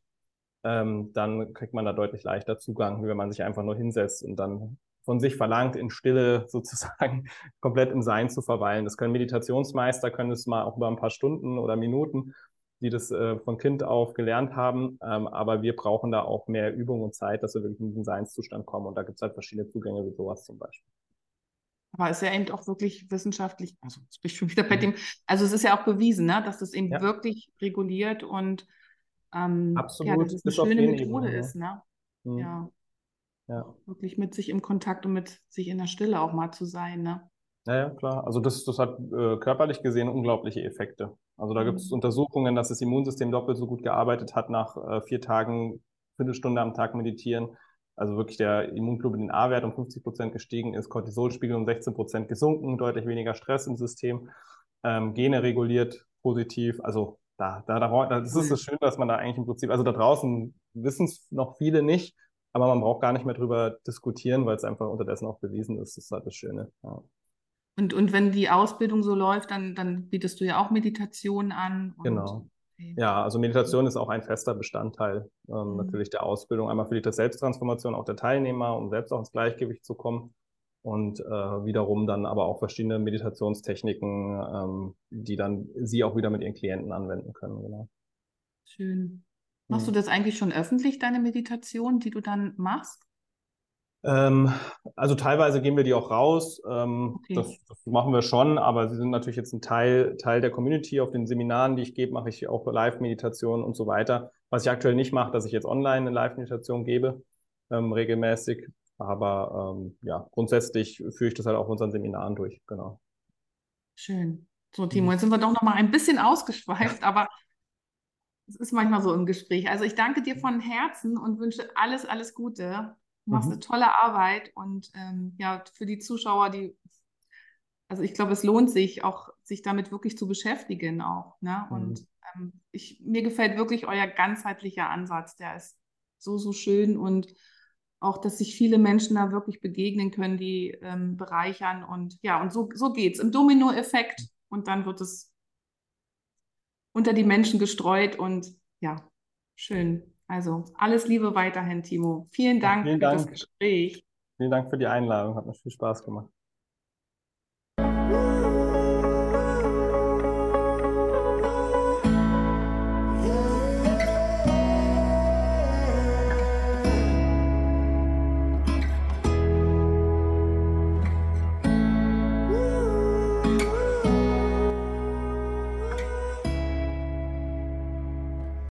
dann kriegt man da deutlich leichter Zugang, wie wenn man sich einfach nur hinsetzt und dann von sich verlangt, in Stille sozusagen komplett im Sein zu verweilen. Das können Meditationsmeister, können es mal auch über ein paar Stunden oder Minuten, die das von Kind auf gelernt haben. Aber wir brauchen da auch mehr Übung und Zeit, dass wir wirklich in diesen Seinszustand kommen. Und da gibt es halt verschiedene Zugänge wie sowas zum Beispiel. Aber es ist ja eben auch wirklich wissenschaftlich, also jetzt bin ich schon wieder bei dem, also es ist ja auch bewiesen, ne, dass das eben Ja, wirklich reguliert und ja, dass absolut, es eine bis auf schöne den Methode Ebenen. ist, ne? Ja. Mhm. Ja, Ja. wirklich mit sich im Kontakt und mit sich in der Stille auch mal zu sein, ne? Ja, ja, klar. Also das hat körperlich gesehen unglaubliche Effekte. Also da gibt es Mhm. Untersuchungen, dass das Immunsystem doppelt so gut gearbeitet hat nach 4 Tagen, Viertelstunde am Tag meditieren. Also wirklich der Immunglobulin A-Wert um 50% gestiegen ist, Cortisolspiegel um 16% gesunken, deutlich weniger Stress im System, Gene reguliert positiv. Also das ist Cool. das Schöne, dass man da eigentlich im Prinzip, also da draußen wissen es noch viele nicht, aber man braucht gar nicht mehr drüber diskutieren, weil es einfach unterdessen auch bewiesen ist. Das ist halt das Schöne. Ja. Und wenn die Ausbildung so läuft, dann bietest du ja auch Meditation an und Genau. okay. Ja, also Meditation ist auch ein fester Bestandteil Mhm. natürlich der Ausbildung. Einmal für die Selbsttransformation auch der Teilnehmer, um selbst auch ins Gleichgewicht zu kommen. Und wiederum dann aber auch verschiedene Meditationstechniken, die dann Sie auch wieder mit Ihren Klienten anwenden können. Genau. Schön. Machst du Mhm. das eigentlich schon öffentlich, deine Meditation, die du dann machst? Ähm, also teilweise gehen wir die auch raus. Okay, Das machen wir schon, aber sie sind natürlich jetzt ein Teil der Community. Auf den Seminaren, die ich gebe, mache ich auch Live-Meditationen und so weiter. Was ich aktuell nicht mache, dass ich jetzt online eine Live-Meditation gebe, regelmäßig. Aber ja, grundsätzlich führe ich das halt auch auf unseren Seminaren durch. Genau. schön. So, Timo, Mhm. jetzt sind wir doch noch mal ein bisschen ausgeschweift, aber es ist manchmal so im Gespräch. Also ich danke dir von Herzen und wünsche alles, alles Gute. Du machst eine Mhm. tolle Arbeit und ja, für die Zuschauer, also ich glaube, es lohnt sich auch, sich damit wirklich zu beschäftigen auch, ne? Und Mhm. mir gefällt wirklich euer ganzheitlicher Ansatz. Der ist so, so schön und auch, dass sich viele Menschen da wirklich begegnen können, die bereichern und ja, und so geht's im Dominoeffekt und dann wird es unter die Menschen gestreut und ja, schön. Also alles Liebe weiterhin, Timo. Vielen Ja, Dank für das Gespräch. vielen Dank für die Einladung. Hat mir viel Spaß gemacht.